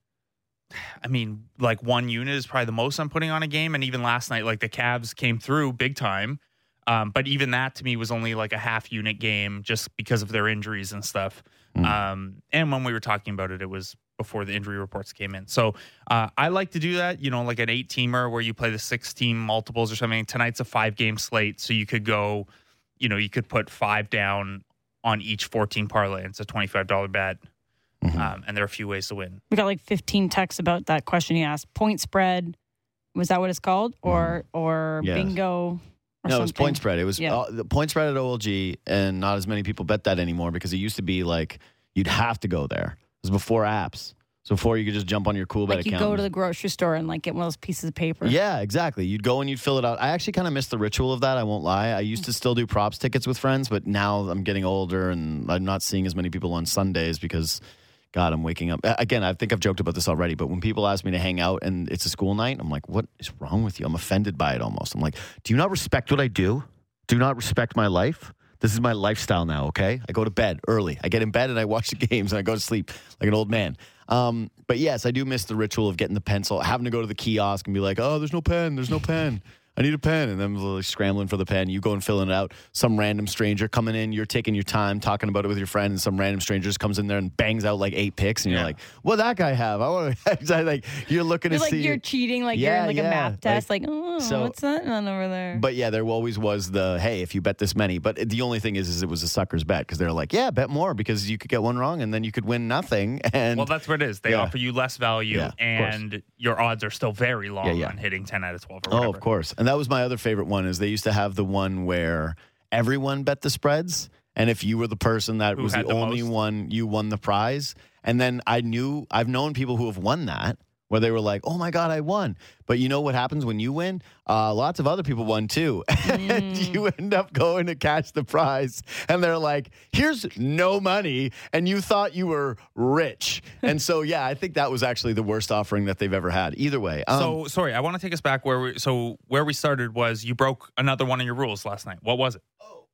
D: I mean, like one unit is probably the most I'm putting on a game. And even last night, like the Cavs came through big time. Um, but even that to me was only like a half unit game just because of their injuries and stuff.
A: Mm.
D: Um, and when we were talking about it, it was before the injury reports came in. So uh, I like to do that, you know, like an eight teamer where you play the six team multiples or something. Tonight's a five game slate. So you could go, you know, you could put five down on each fourteen parlay. It's a twenty-five dollars bet.
A: Mhm.
D: Um, and there are a few ways to win.
B: We got like fifteen texts about that question you asked. Point spread. Was that what it's called? Or or
A: Yes.
B: bingo? Or
A: No, it was
B: something?
A: point spread. It was
B: Yeah.
A: uh, the point spread at O L G, and not as many people bet that anymore because it used to be like you'd have to go there. It was before apps. So before you could just jump on your cool bet
B: Like you
A: account.
B: go to the grocery store and like get one of those pieces of paper.
A: Yeah, exactly. You'd go and you'd fill it out. I actually kind of miss the ritual of that. I won't lie. I used to still do props tickets with friends, but now I'm getting older and I'm not seeing as many people on Sundays because, God, I'm waking up. Again, I think I've joked about this already, but when people ask me to hang out and it's a school night, I'm like, what is wrong with you? I'm offended by it almost. I'm like, do you not respect what I do? Do you not respect my life? This is my lifestyle now, okay? I go to bed early. I get in bed and I watch the games and I go to sleep like an old man. Um, but yes, I do miss the ritual of getting the pencil, having to go to the kiosk and be like, oh, there's no pen, there's no pen. I need a pen. And then like scrambling for the pen. You go and filling it out. Some random stranger coming in, you're taking your time, talking about it with your friend, and some random stranger just comes in there and bangs out like eight picks. And you're
D: Yeah.
A: like, what that guy have? I want to, like, you're looking
B: You're
A: to
B: like
A: see.
B: you're cheating, like you're
A: Yeah,
B: in like
A: yeah,
B: a math test, like, oh,
A: so-
B: what's that on over there?
A: But yeah, there always was the, hey, if you bet this many. But the only thing is, is it was a sucker's bet because they're like, yeah, bet more because you could get one wrong and then you could win nothing. And
D: Well, that's what it is. They
A: Yeah.
D: offer you less value
A: Yeah, of course.
D: and your odds are still very long
A: Yeah, yeah.
D: on hitting ten out of twelve or
A: oh,
D: whatever.
A: of course. And that was my other favorite one is they used to have the one where everyone bet the spreads. And if you were the person that
D: Who
A: was the,
D: had the
A: only
D: most?
A: one, you won the prize. And then I knew, I've known people who have won that where they were like, oh my God, I won. But you know what happens when you win? Uh, lots of other people won too. And you end up going to catch the prize. And they're like, here's no money. And you thought you were rich. And so, yeah, I think that was actually the worst offering that they've ever had. Either way. Um,
D: So sorry, I want to take us back where we so where we started was you broke another one of your rules last night. What was it?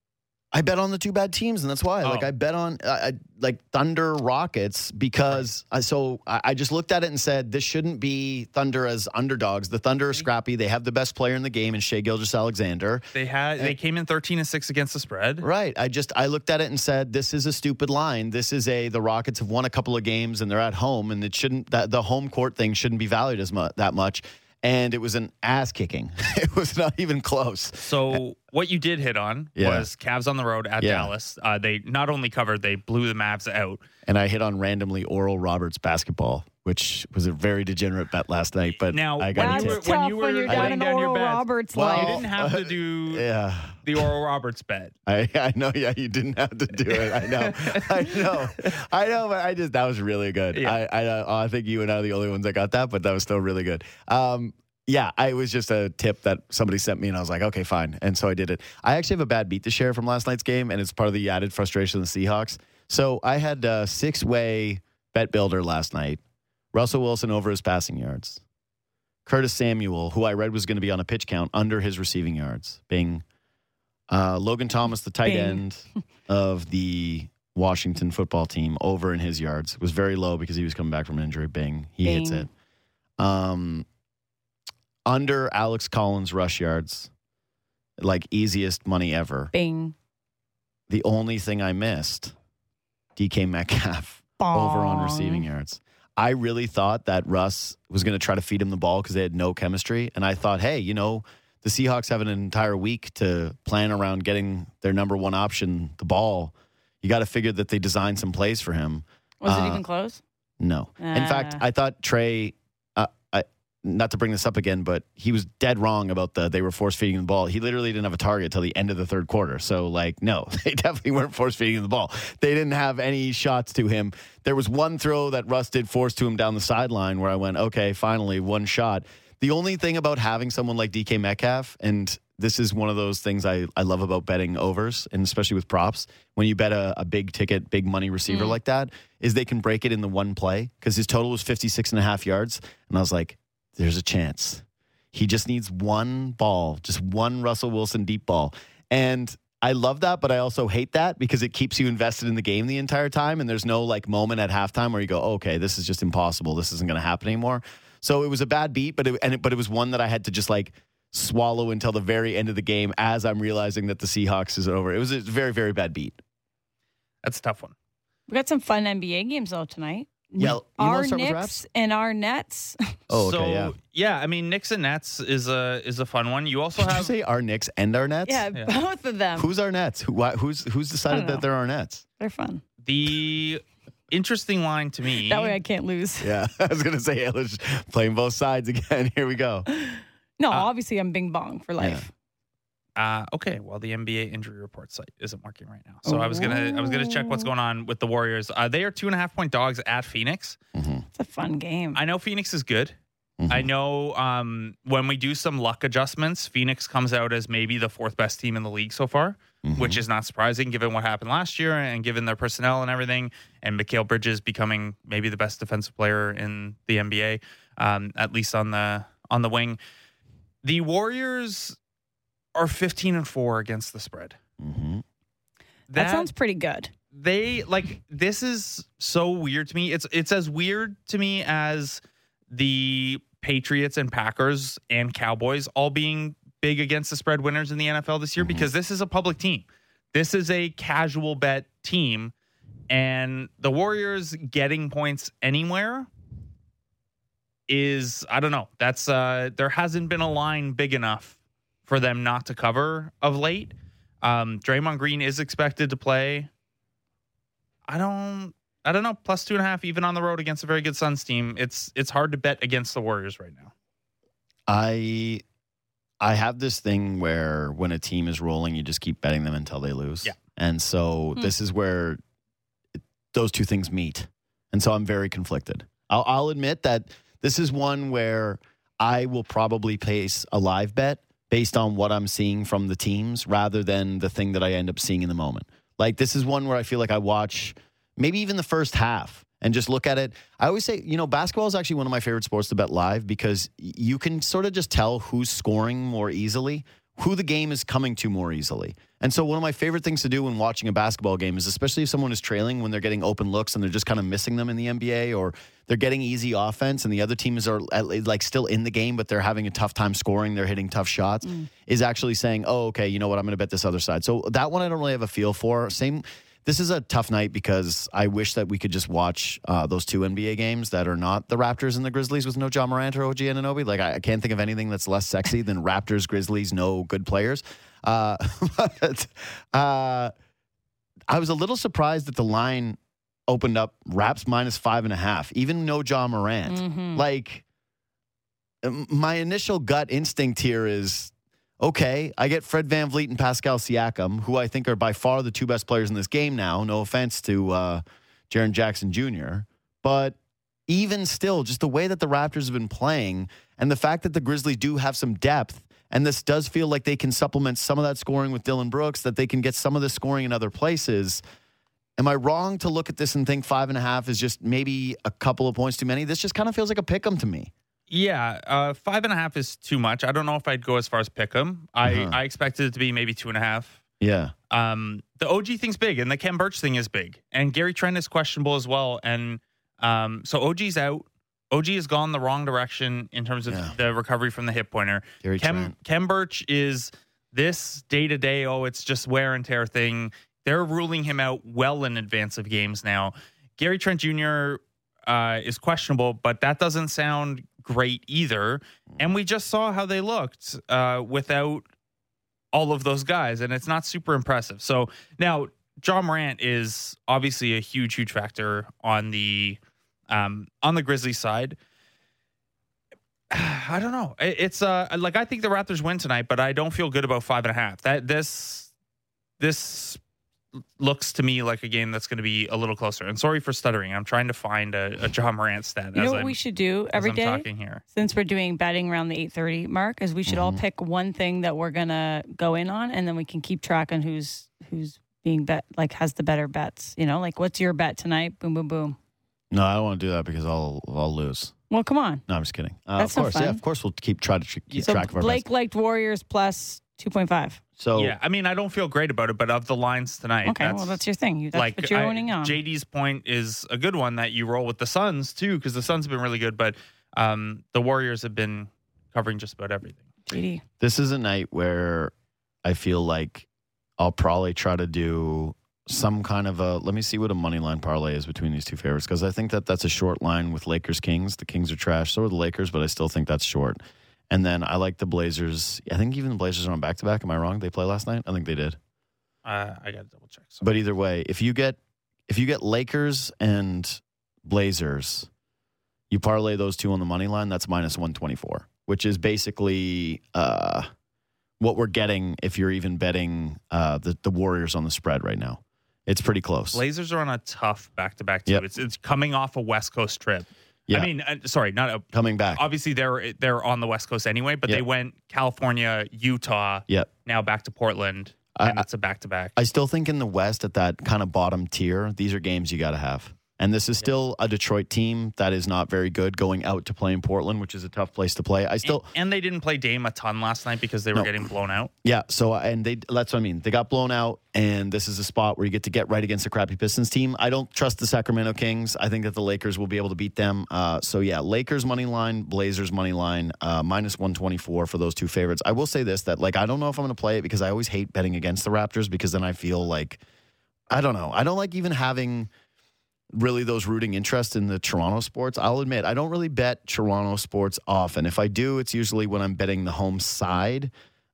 A: I bet on the two bad teams, and that's why. Like
D: Oh.
A: I bet on uh, I, like Thunder Rockets because I so I, I just looked at it and said this shouldn't be Thunder as underdogs. The Thunder are scrappy. They have the best player in the game in Shai Gilgeous-Alexander.
D: They had they came in thirteen and six against the spread.
A: Right. I just I looked at it and said this is a stupid line. This is a the Rockets have won a couple of games and they're at home and it shouldn't that the home court thing shouldn't be valued as much that much. And it was an ass kicking. It was not even close.
D: So what you did hit on
A: Yeah.
D: was Cavs on the road at
A: Yeah.
D: Dallas. Uh, they not only covered, they blew the Mavs out.
A: And I hit on randomly Oral Roberts basketball, which was a very degenerate bet last night. But
D: Now,
A: I got
B: That's
A: a
D: you
A: tip.
D: were- when
B: tough
D: you
B: when
D: were
B: you're down
D: laying
B: in
D: down your
B: Oral
D: bets,
B: Roberts
A: Well,
B: line.
D: You didn't have to do
A: Yeah.
D: the Oral Roberts bet.
A: I, I know, yeah, you didn't have to do it. I know, I know, I know, but I just that was really good.
D: Yeah.
A: I, I, uh, I think you and I are the only ones that got that, but that was still really good. Um, yeah, I, it was just a tip that somebody sent me, and I was like, okay, fine, and so I did it. I actually have a bad beat to share from last night's game, and it's part of the added frustration of the Seahawks. So I had a six-way bet builder last night. Russell Wilson over his passing yards. Curtis Samuel, who I read was going to be on a pitch count, under his receiving yards. Bing. Uh, Logan Thomas, the tight
B: Bing.
A: end of the Washington football team, over in his yards. It was very low because he was coming back from an injury. Bing. He
B: Bing.
A: hits it. Um, under Alex Collins' rush yards. Like easiest money ever.
B: Bing.
A: The only thing I missed, D K Metcalf over on receiving yards. I really thought that Russ was going to try to feed him the ball because they had no chemistry. And I thought, hey, you know, the Seahawks have an entire week to plan around getting their number one option, the ball. You got to figure that they designed some plays for him.
B: Was
A: Uh,
B: it even close?
A: No. In fact,
B: Ah.
A: I thought Trey, uh, I, not to bring this up again, but he was dead wrong about the they were force feeding the ball. He literally didn't have a target till the end of the third quarter. So, like, no, they definitely weren't force feeding the ball. They didn't have any shots to him. There was one throw that Russ did force to him down the sideline where I went, okay, finally, one shot. The only thing about having someone like D K Metcalf, and this is one of those things I, I love about betting overs, and especially with props. When you bet a, a big ticket, big money receiver
B: Mm.
A: like that, is they can break it in the one play because his total was fifty-six and a half yards. And I was like, there's a chance. He just needs one ball, just one Russell Wilson deep ball. And I love that, but I also hate that because it keeps you invested in the game the entire time. And there's no like moment at halftime where you go, okay, this is just impossible. This isn't going to happen anymore. So it was a bad beat, but it, and it, but it was one that I had to just like swallow until the very end of the game as I'm realizing that the Seahawks is over. It was a very, very bad beat.
D: That's a tough one.
B: We got some fun N B A games though tonight.
A: Yeah, you
B: Our
A: wanna start with
B: Knicks
A: Raps?
B: and our Nets.
A: Oh, okay,
D: so,
A: yeah.
D: yeah, I mean, Knicks and Nets is a is a fun one. You also
A: Did you
D: have
A: say our Knicks and our Nets?
B: yeah,
D: Yeah.
B: both of them.
A: Who's our Nets? Who, why, who's who's decided
B: know.
A: that they're our Nets?
B: They're fun.
D: the interesting line to me.
B: That way I can't lose.
A: Yeah, I was gonna say, yeah, let's playing both sides again. Here we go.
B: No,
D: Uh,
B: obviously I'm Bing Bong for life.
D: Uh, okay, well, the N B A injury report site isn't working right now, so I was gonna I was gonna check what's going on with the Warriors. Uh, they are two and a half point dogs at Phoenix.
A: Mm-hmm.
B: It's a fun game.
D: I know Phoenix is good.
A: Mhm.
D: I know um, when we do some luck adjustments, Phoenix comes out as maybe the fourth best team in the league so far,
A: Mhm.
D: which is not surprising given what happened last year and given their personnel and everything. And Mikal Bridges becoming maybe the best defensive player in the N B A, um, at least on the on the wing. The Warriors are fifteen and four against the spread.
A: Mm-hmm.
B: that sounds pretty good.
D: They like this is so weird to me. It's it's as weird to me as the Patriots and Packers and Cowboys all being big against the spread winners in the N F L this year,
A: Mhm.
D: because this is a public team. This is a casual bet team, and the Warriors getting points anywhere is, I don't know. That's uh there hasn't been a line big enough for them not to cover of late. Um, Draymond Green is expected to play. I don't, I don't know. Plus two and a half, even on the road against a very good Suns team. It's it's hard to bet against the Warriors right now.
A: I I have this thing where when a team is rolling, you just keep betting them until they lose.
D: Yeah.
A: And so
B: Hmm.
A: this is where it, those two things meet. And so I'm very conflicted. I'll, I'll admit that this is one where I will probably place a live bet based on what I'm seeing from the teams rather than the thing that I end up seeing in the moment. Like this is one where I feel like I watch maybe even the first half and just look at it. I always say, you know, basketball is actually one of my favorite sports to bet live because you can sort of just tell who's scoring more easily, who the game is coming to more easily. And so one of my favorite things to do when watching a basketball game is, especially if someone is trailing, when they're getting open looks and they're just kind of missing them in the N B A, or they're getting easy offense and the other teams are at, like still in the game, but they're having a tough time scoring, they're hitting tough shots,
B: Mm.
A: is actually saying, oh, okay, you know what, I'm going to bet this other side. So that one I don't really have a feel for. Same. This is a tough night because I wish that we could just watch uh, those two N B A games that are not the Raptors and the Grizzlies with no John Morant or O G Anunoby. Like, I, I can't think of anything that's less sexy than Raptors, Grizzlies, no good players. Uh, but uh, I was a little surprised that the line opened up Raps minus five and a half, even no John Morant.
B: Mhm.
A: Like, m- my initial gut instinct here is, okay, I get Fred VanVleet and Pascal Siakam, who I think are by far the two best players in this game now. No offense to uh, Jaren Jackson Junior But even still, just the way that the Raptors have been playing and the fact that the Grizzlies do have some depth, and this does feel like they can supplement some of that scoring with Dylan Brooks, that they can get some of the scoring in other places. Am I wrong to look at this and think five and a half is just maybe a couple of points too many? This just kind of feels like a pick 'em to me.
D: Yeah, uh, five and a half is too much. I don't know if I'd go as far as pick 'em. I,
A: Uh-huh.
D: I expected it to be maybe two and a half.
A: Yeah.
D: Um, the O G thing's big, and the Ken Birch thing is big, and Gary Trent is questionable as well. And um, so O G's out. O G has gone the wrong direction in terms of
A: Yeah.
D: the recovery from the hip pointer.
A: Gary
D: Ken,
A: Trent.
D: Ken Birch is this day to day. Oh, it's just wear and tear thing. They're ruling him out well in advance of games now. Gary Trent Junior Uh, is questionable, but that doesn't sound great either. And we just saw how they looked uh, without all of those guys, and it's not super impressive. So now John Morant is obviously a huge, huge factor on the um, on the Grizzlies side. I don't know. It- It's uh like I think the Raptors win tonight, but I don't feel good about five and a half. That this this looks to me like a game that's going to be a little closer. And sorry for stuttering. I'm trying to find a, a John Morant stat.
B: You know
D: as
B: what
D: I'm,
B: we should do every
D: as I'm
B: day?
D: talking here.
B: Since we're doing betting around the eight thirty mark, is we should all pick one thing that we're gonna go in on, and then we can keep track on who's who's being bet, like has the better bets. You know, like what's your bet tonight? Boom, boom, boom.
A: No, I don't want to do that because I'll I'll lose.
B: Well, come on.
A: No, I'm just kidding. Uh,
B: That's
A: of
B: not
A: course,
B: fun.
A: yeah, of course we'll keep try to tr- keep
B: So
A: track of our
B: Blake
A: bets.
B: liked Warriors plus two point five.
A: So
D: Yeah, I mean, I don't feel great about it, but of the lines tonight,
B: Okay, well that's your thing. You, that's
D: like
B: what you're
D: I-
B: owning on.
D: J D's point is a good one that you roll with the Suns too, because the Suns have been really good, but um, the Warriors have been covering just about everything.
B: J D.
A: this is a night where I feel like I'll probably try to do some kind of a, let me see what a money line parlay is between these two favorites, because I think that that's a short line with Lakers Kings. The Kings are trash, so are the Lakers, but I still think that's short. And then I like the Blazers. I think even the Blazers are on back to back. Am I wrong? They play last night? I think they did.
D: Uh, I got to double check. So.
A: But either way, if you get if you get Lakers and Blazers, you parlay those two on the money line, that's minus one twenty-four, which is basically uh, what we're getting if you're even betting uh, the, the Warriors on the spread right now. It's pretty close.
D: Blazers are on a tough back-to-back too.
A: Yep.
D: It's it's coming off a West Coast trip.
A: Yeah.
D: I mean, uh, sorry, not a,
A: Coming back.
D: obviously they're they're on the West Coast anyway, but
A: Yep.
D: they went California, Utah,
A: Yep.
D: now back to Portland,
A: I-
D: and it's a back-to-back.
A: I still think in the West at that kind of bottom tier, these are games you got to have. And this is still a Detroit team that is not very good going out to play in Portland, which is a tough place to play. I still,
D: and, and they didn't play Dame a ton last night because they were
A: No.
D: getting blown out.
A: yeah. So, and they, that's what I mean. They got blown out, and this is a spot where you get to get right against a crappy Pistons team. I don't trust the Sacramento Kings. I think that the Lakers will be able to beat them. Uh, so, yeah, Lakers money line, Blazers money line, uh, minus one twenty-four for those two favorites. I will say this, that like, I don't know if I'm going to play it because I always hate betting against the Raptors because then I feel like, I don't know. I don't like even having really those rooting interest in the Toronto sports. I'll admit, I don't really bet Toronto sports often. If I do, it's usually when I'm betting the home side.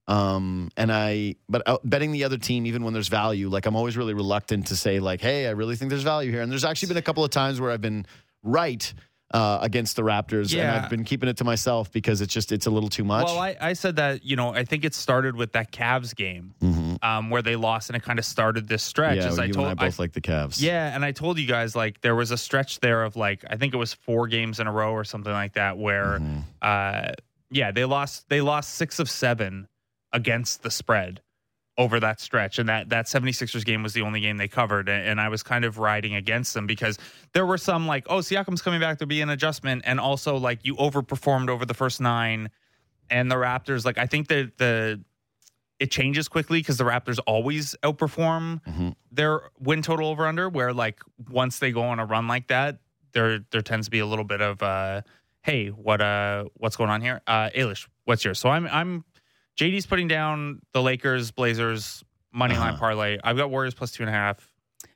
A: Um, and I, but uh, betting the other team, even when there's value, like I'm always really reluctant to say like, hey, I really think there's value here. And there's actually been a couple of times where I've been right uh, against the Raptors,
D: Yeah.
A: and I've been keeping it to myself because it's just, it's a little too much.
D: Well, I, I said that, you know, I think it started with that Cavs game
A: Mhm.
D: um, where they lost, and it kind of started this stretch.
A: Yeah,
D: as
A: you
D: I told,
A: and I both like the Cavs.
D: Yeah, and I told you guys, like, there was a stretch there of, like, I think it was four games in a row or something like that where,
A: Mhm.
D: uh, yeah, they lost they lost six of seven against the spread over that stretch. And that, that 76ers game was the only game they covered. And, and I was kind of riding against them because there were some, like, oh, Siakam's coming back, there'll be an adjustment. And also, like, you overperformed over the first nine. And the Raptors, like, I think that the it changes quickly because the Raptors always outperform
A: Mhm.
D: their win total over under, where like once they go on a run like that, there there tends to be a little bit of uh hey, what uh what's going on here? Uh Ailish, what's yours? So I'm I'm J D's putting down the Lakers, Blazers, money line
A: Uh-huh.
D: parlay. I've got Warriors plus two and a half.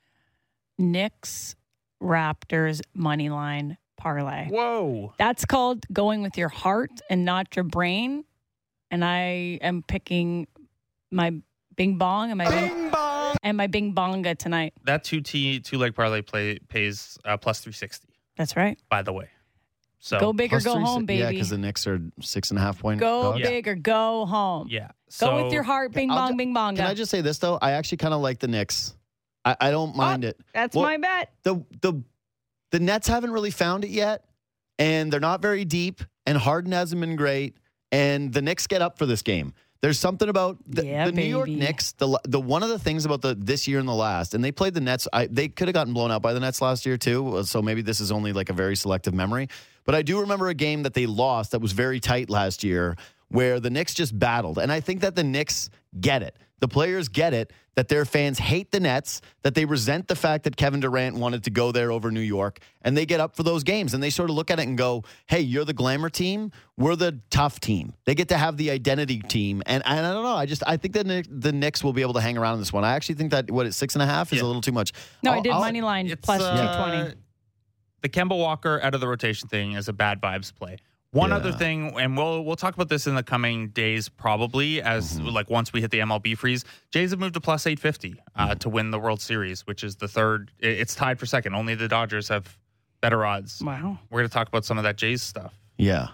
B: Knicks, Raptors, money line parlay.
D: Whoa.
B: That's called going with your heart and not your brain. And I am picking my bing bong and my bing, bong and my bing bonga tonight.
D: That two T two leg parlay play pays uh, plus three sixty,
B: That's right.
D: by the way. So
B: Go big or
A: Plus
B: go
A: three-
B: home, baby.
A: Yeah, because the Knicks are six and a half point.
B: Go
A: dogs.
D: Yeah.
B: big or go home.
D: yeah.
B: Go
D: So
B: with your heart, bing
A: I'll
B: bong,
A: ju-
B: bing bonga.
A: Can I just say this though? I actually kind of like the Knicks. I, I don't mind it.
B: That's
A: Well,
B: my bet.
A: the the the Nets haven't really found it yet, and they're not very deep. And Harden hasn't been great. And the Knicks get up for this game. There's something about the,
B: Yeah,
A: the New York
B: baby.
A: Knicks. The the one of the things about the this year and the last, and they played the Nets. I, they could have gotten blown out by the Nets last year too. So maybe this is only like a very selective memory. But I do remember a game that they lost that was very tight last year, where the Knicks just battled. And I think that the Knicks get it. The players get it, that their fans hate the Nets, that they resent the fact that Kevin Durant wanted to go there over New York, and they get up for those games. And they sort of look at it and go, hey, you're the glamour team. We're the tough team. They get to have the identity team. And, and I don't know. I just I think that the, the Knicks will be able to hang around in this one. I actually think that, what, it's six and a half is
D: Yeah.
A: a little too much.
B: No, I
A: I'll-
B: did
A: I'll-
B: money line
D: It's,
B: plus
D: uh,
B: two twenty.
D: The Kemba Walker out of the rotation thing is a bad vibes play. One
A: Yeah.
D: other thing, and we'll we'll talk about this in the coming days, probably as
A: Mm-hmm.
D: like once we hit the M L B freeze. Jays have moved to plus eight fifty uh,
A: Mm-hmm.
D: to win the World Series, which is the third. it- It's tied for second. Only the Dodgers have better odds.
B: Wow.
D: We're going to talk about some of that Jays stuff.
A: Yeah.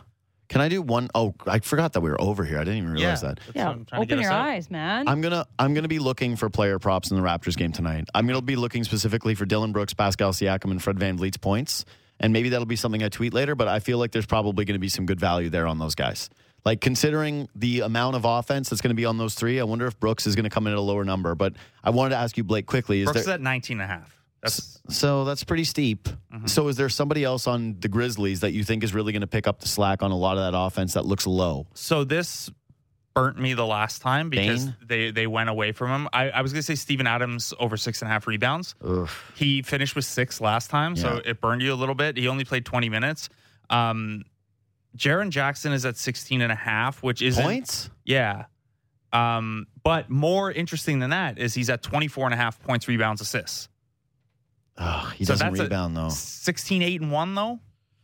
A: Can I do one? Oh, I forgot that we were over here. I didn't even realize
D: Yeah.
A: that.
D: That's
B: Yeah,
D: what I'm trying to
B: open
D: get
B: your
D: us out.
B: eyes, man.
A: I'm gonna I'm gonna be looking for player props in the Raptors game tonight. I'm gonna be looking specifically for Dylan Brooks, Pascal Siakam, and Fred VanVleet's points. And maybe that'll be something I tweet later, but I feel like there's probably going to be some good value there on those guys. Like, considering the amount of offense that's going to be on those three, I wonder if Brooks is going to come in at a lower number. But I wanted to ask you, Blake, quickly. Is
D: Brooks
A: there,
D: is at nineteen and a half. That's
A: so that's pretty steep.
D: Mm-hmm.
A: So is there somebody else on the Grizzlies that you think is really going to pick up the slack on a lot of that offense that looks low?
D: So this burnt me the last time because
A: Bane?
D: they, they went away from him. I, I was going to say Steven Adams over six and a half rebounds.
A: Ugh.
D: He finished with six last time, so
A: Yeah.
D: it burned you a little bit. He only played twenty minutes. Um, Jaren Jackson is at sixteen and a half, which is
A: Points?
D: Yeah. Um, but more interesting than that is he's at twenty-four and a half points, rebounds, assists.
A: Ugh, he
D: So
A: doesn't
D: that's a
A: rebound, though.
D: sixteen, eight, and one, though?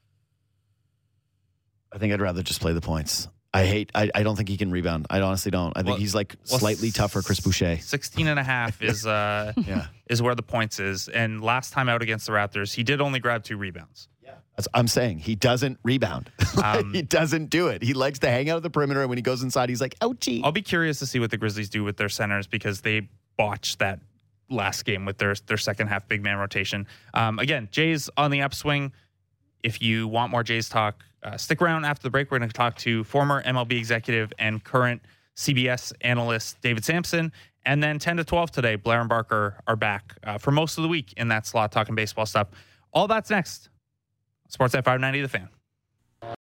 A: I think I'd rather just play the points. I hate, I, I don't think he can rebound. I honestly don't. I think
D: Well-
A: he's like
D: well,
A: slightly tougher Chris Boucher.
D: sixteen and a half is uh
A: Yeah.
D: is where the points is. And last time out against the Raptors, he did only grab two rebounds.
A: That's, I'm saying he doesn't rebound.
D: Um,
A: he doesn't do it. He likes to hang out at the perimeter, and when he goes inside, he's like, ouchie.
D: I'll be curious to see what the Grizzlies do with their centers because they botched that last game with their their second half big man rotation. Um, again, Jays on the upswing. If you want more Jays talk, uh, stick around after the break. We're going to talk to former M L B executive and current C B S analyst David Sampson. And then ten to twelve today, Blair and Barker are back uh, for most of the week in that slot talking baseball stuff. All that's next. Sportsnet five ninety, The Fan.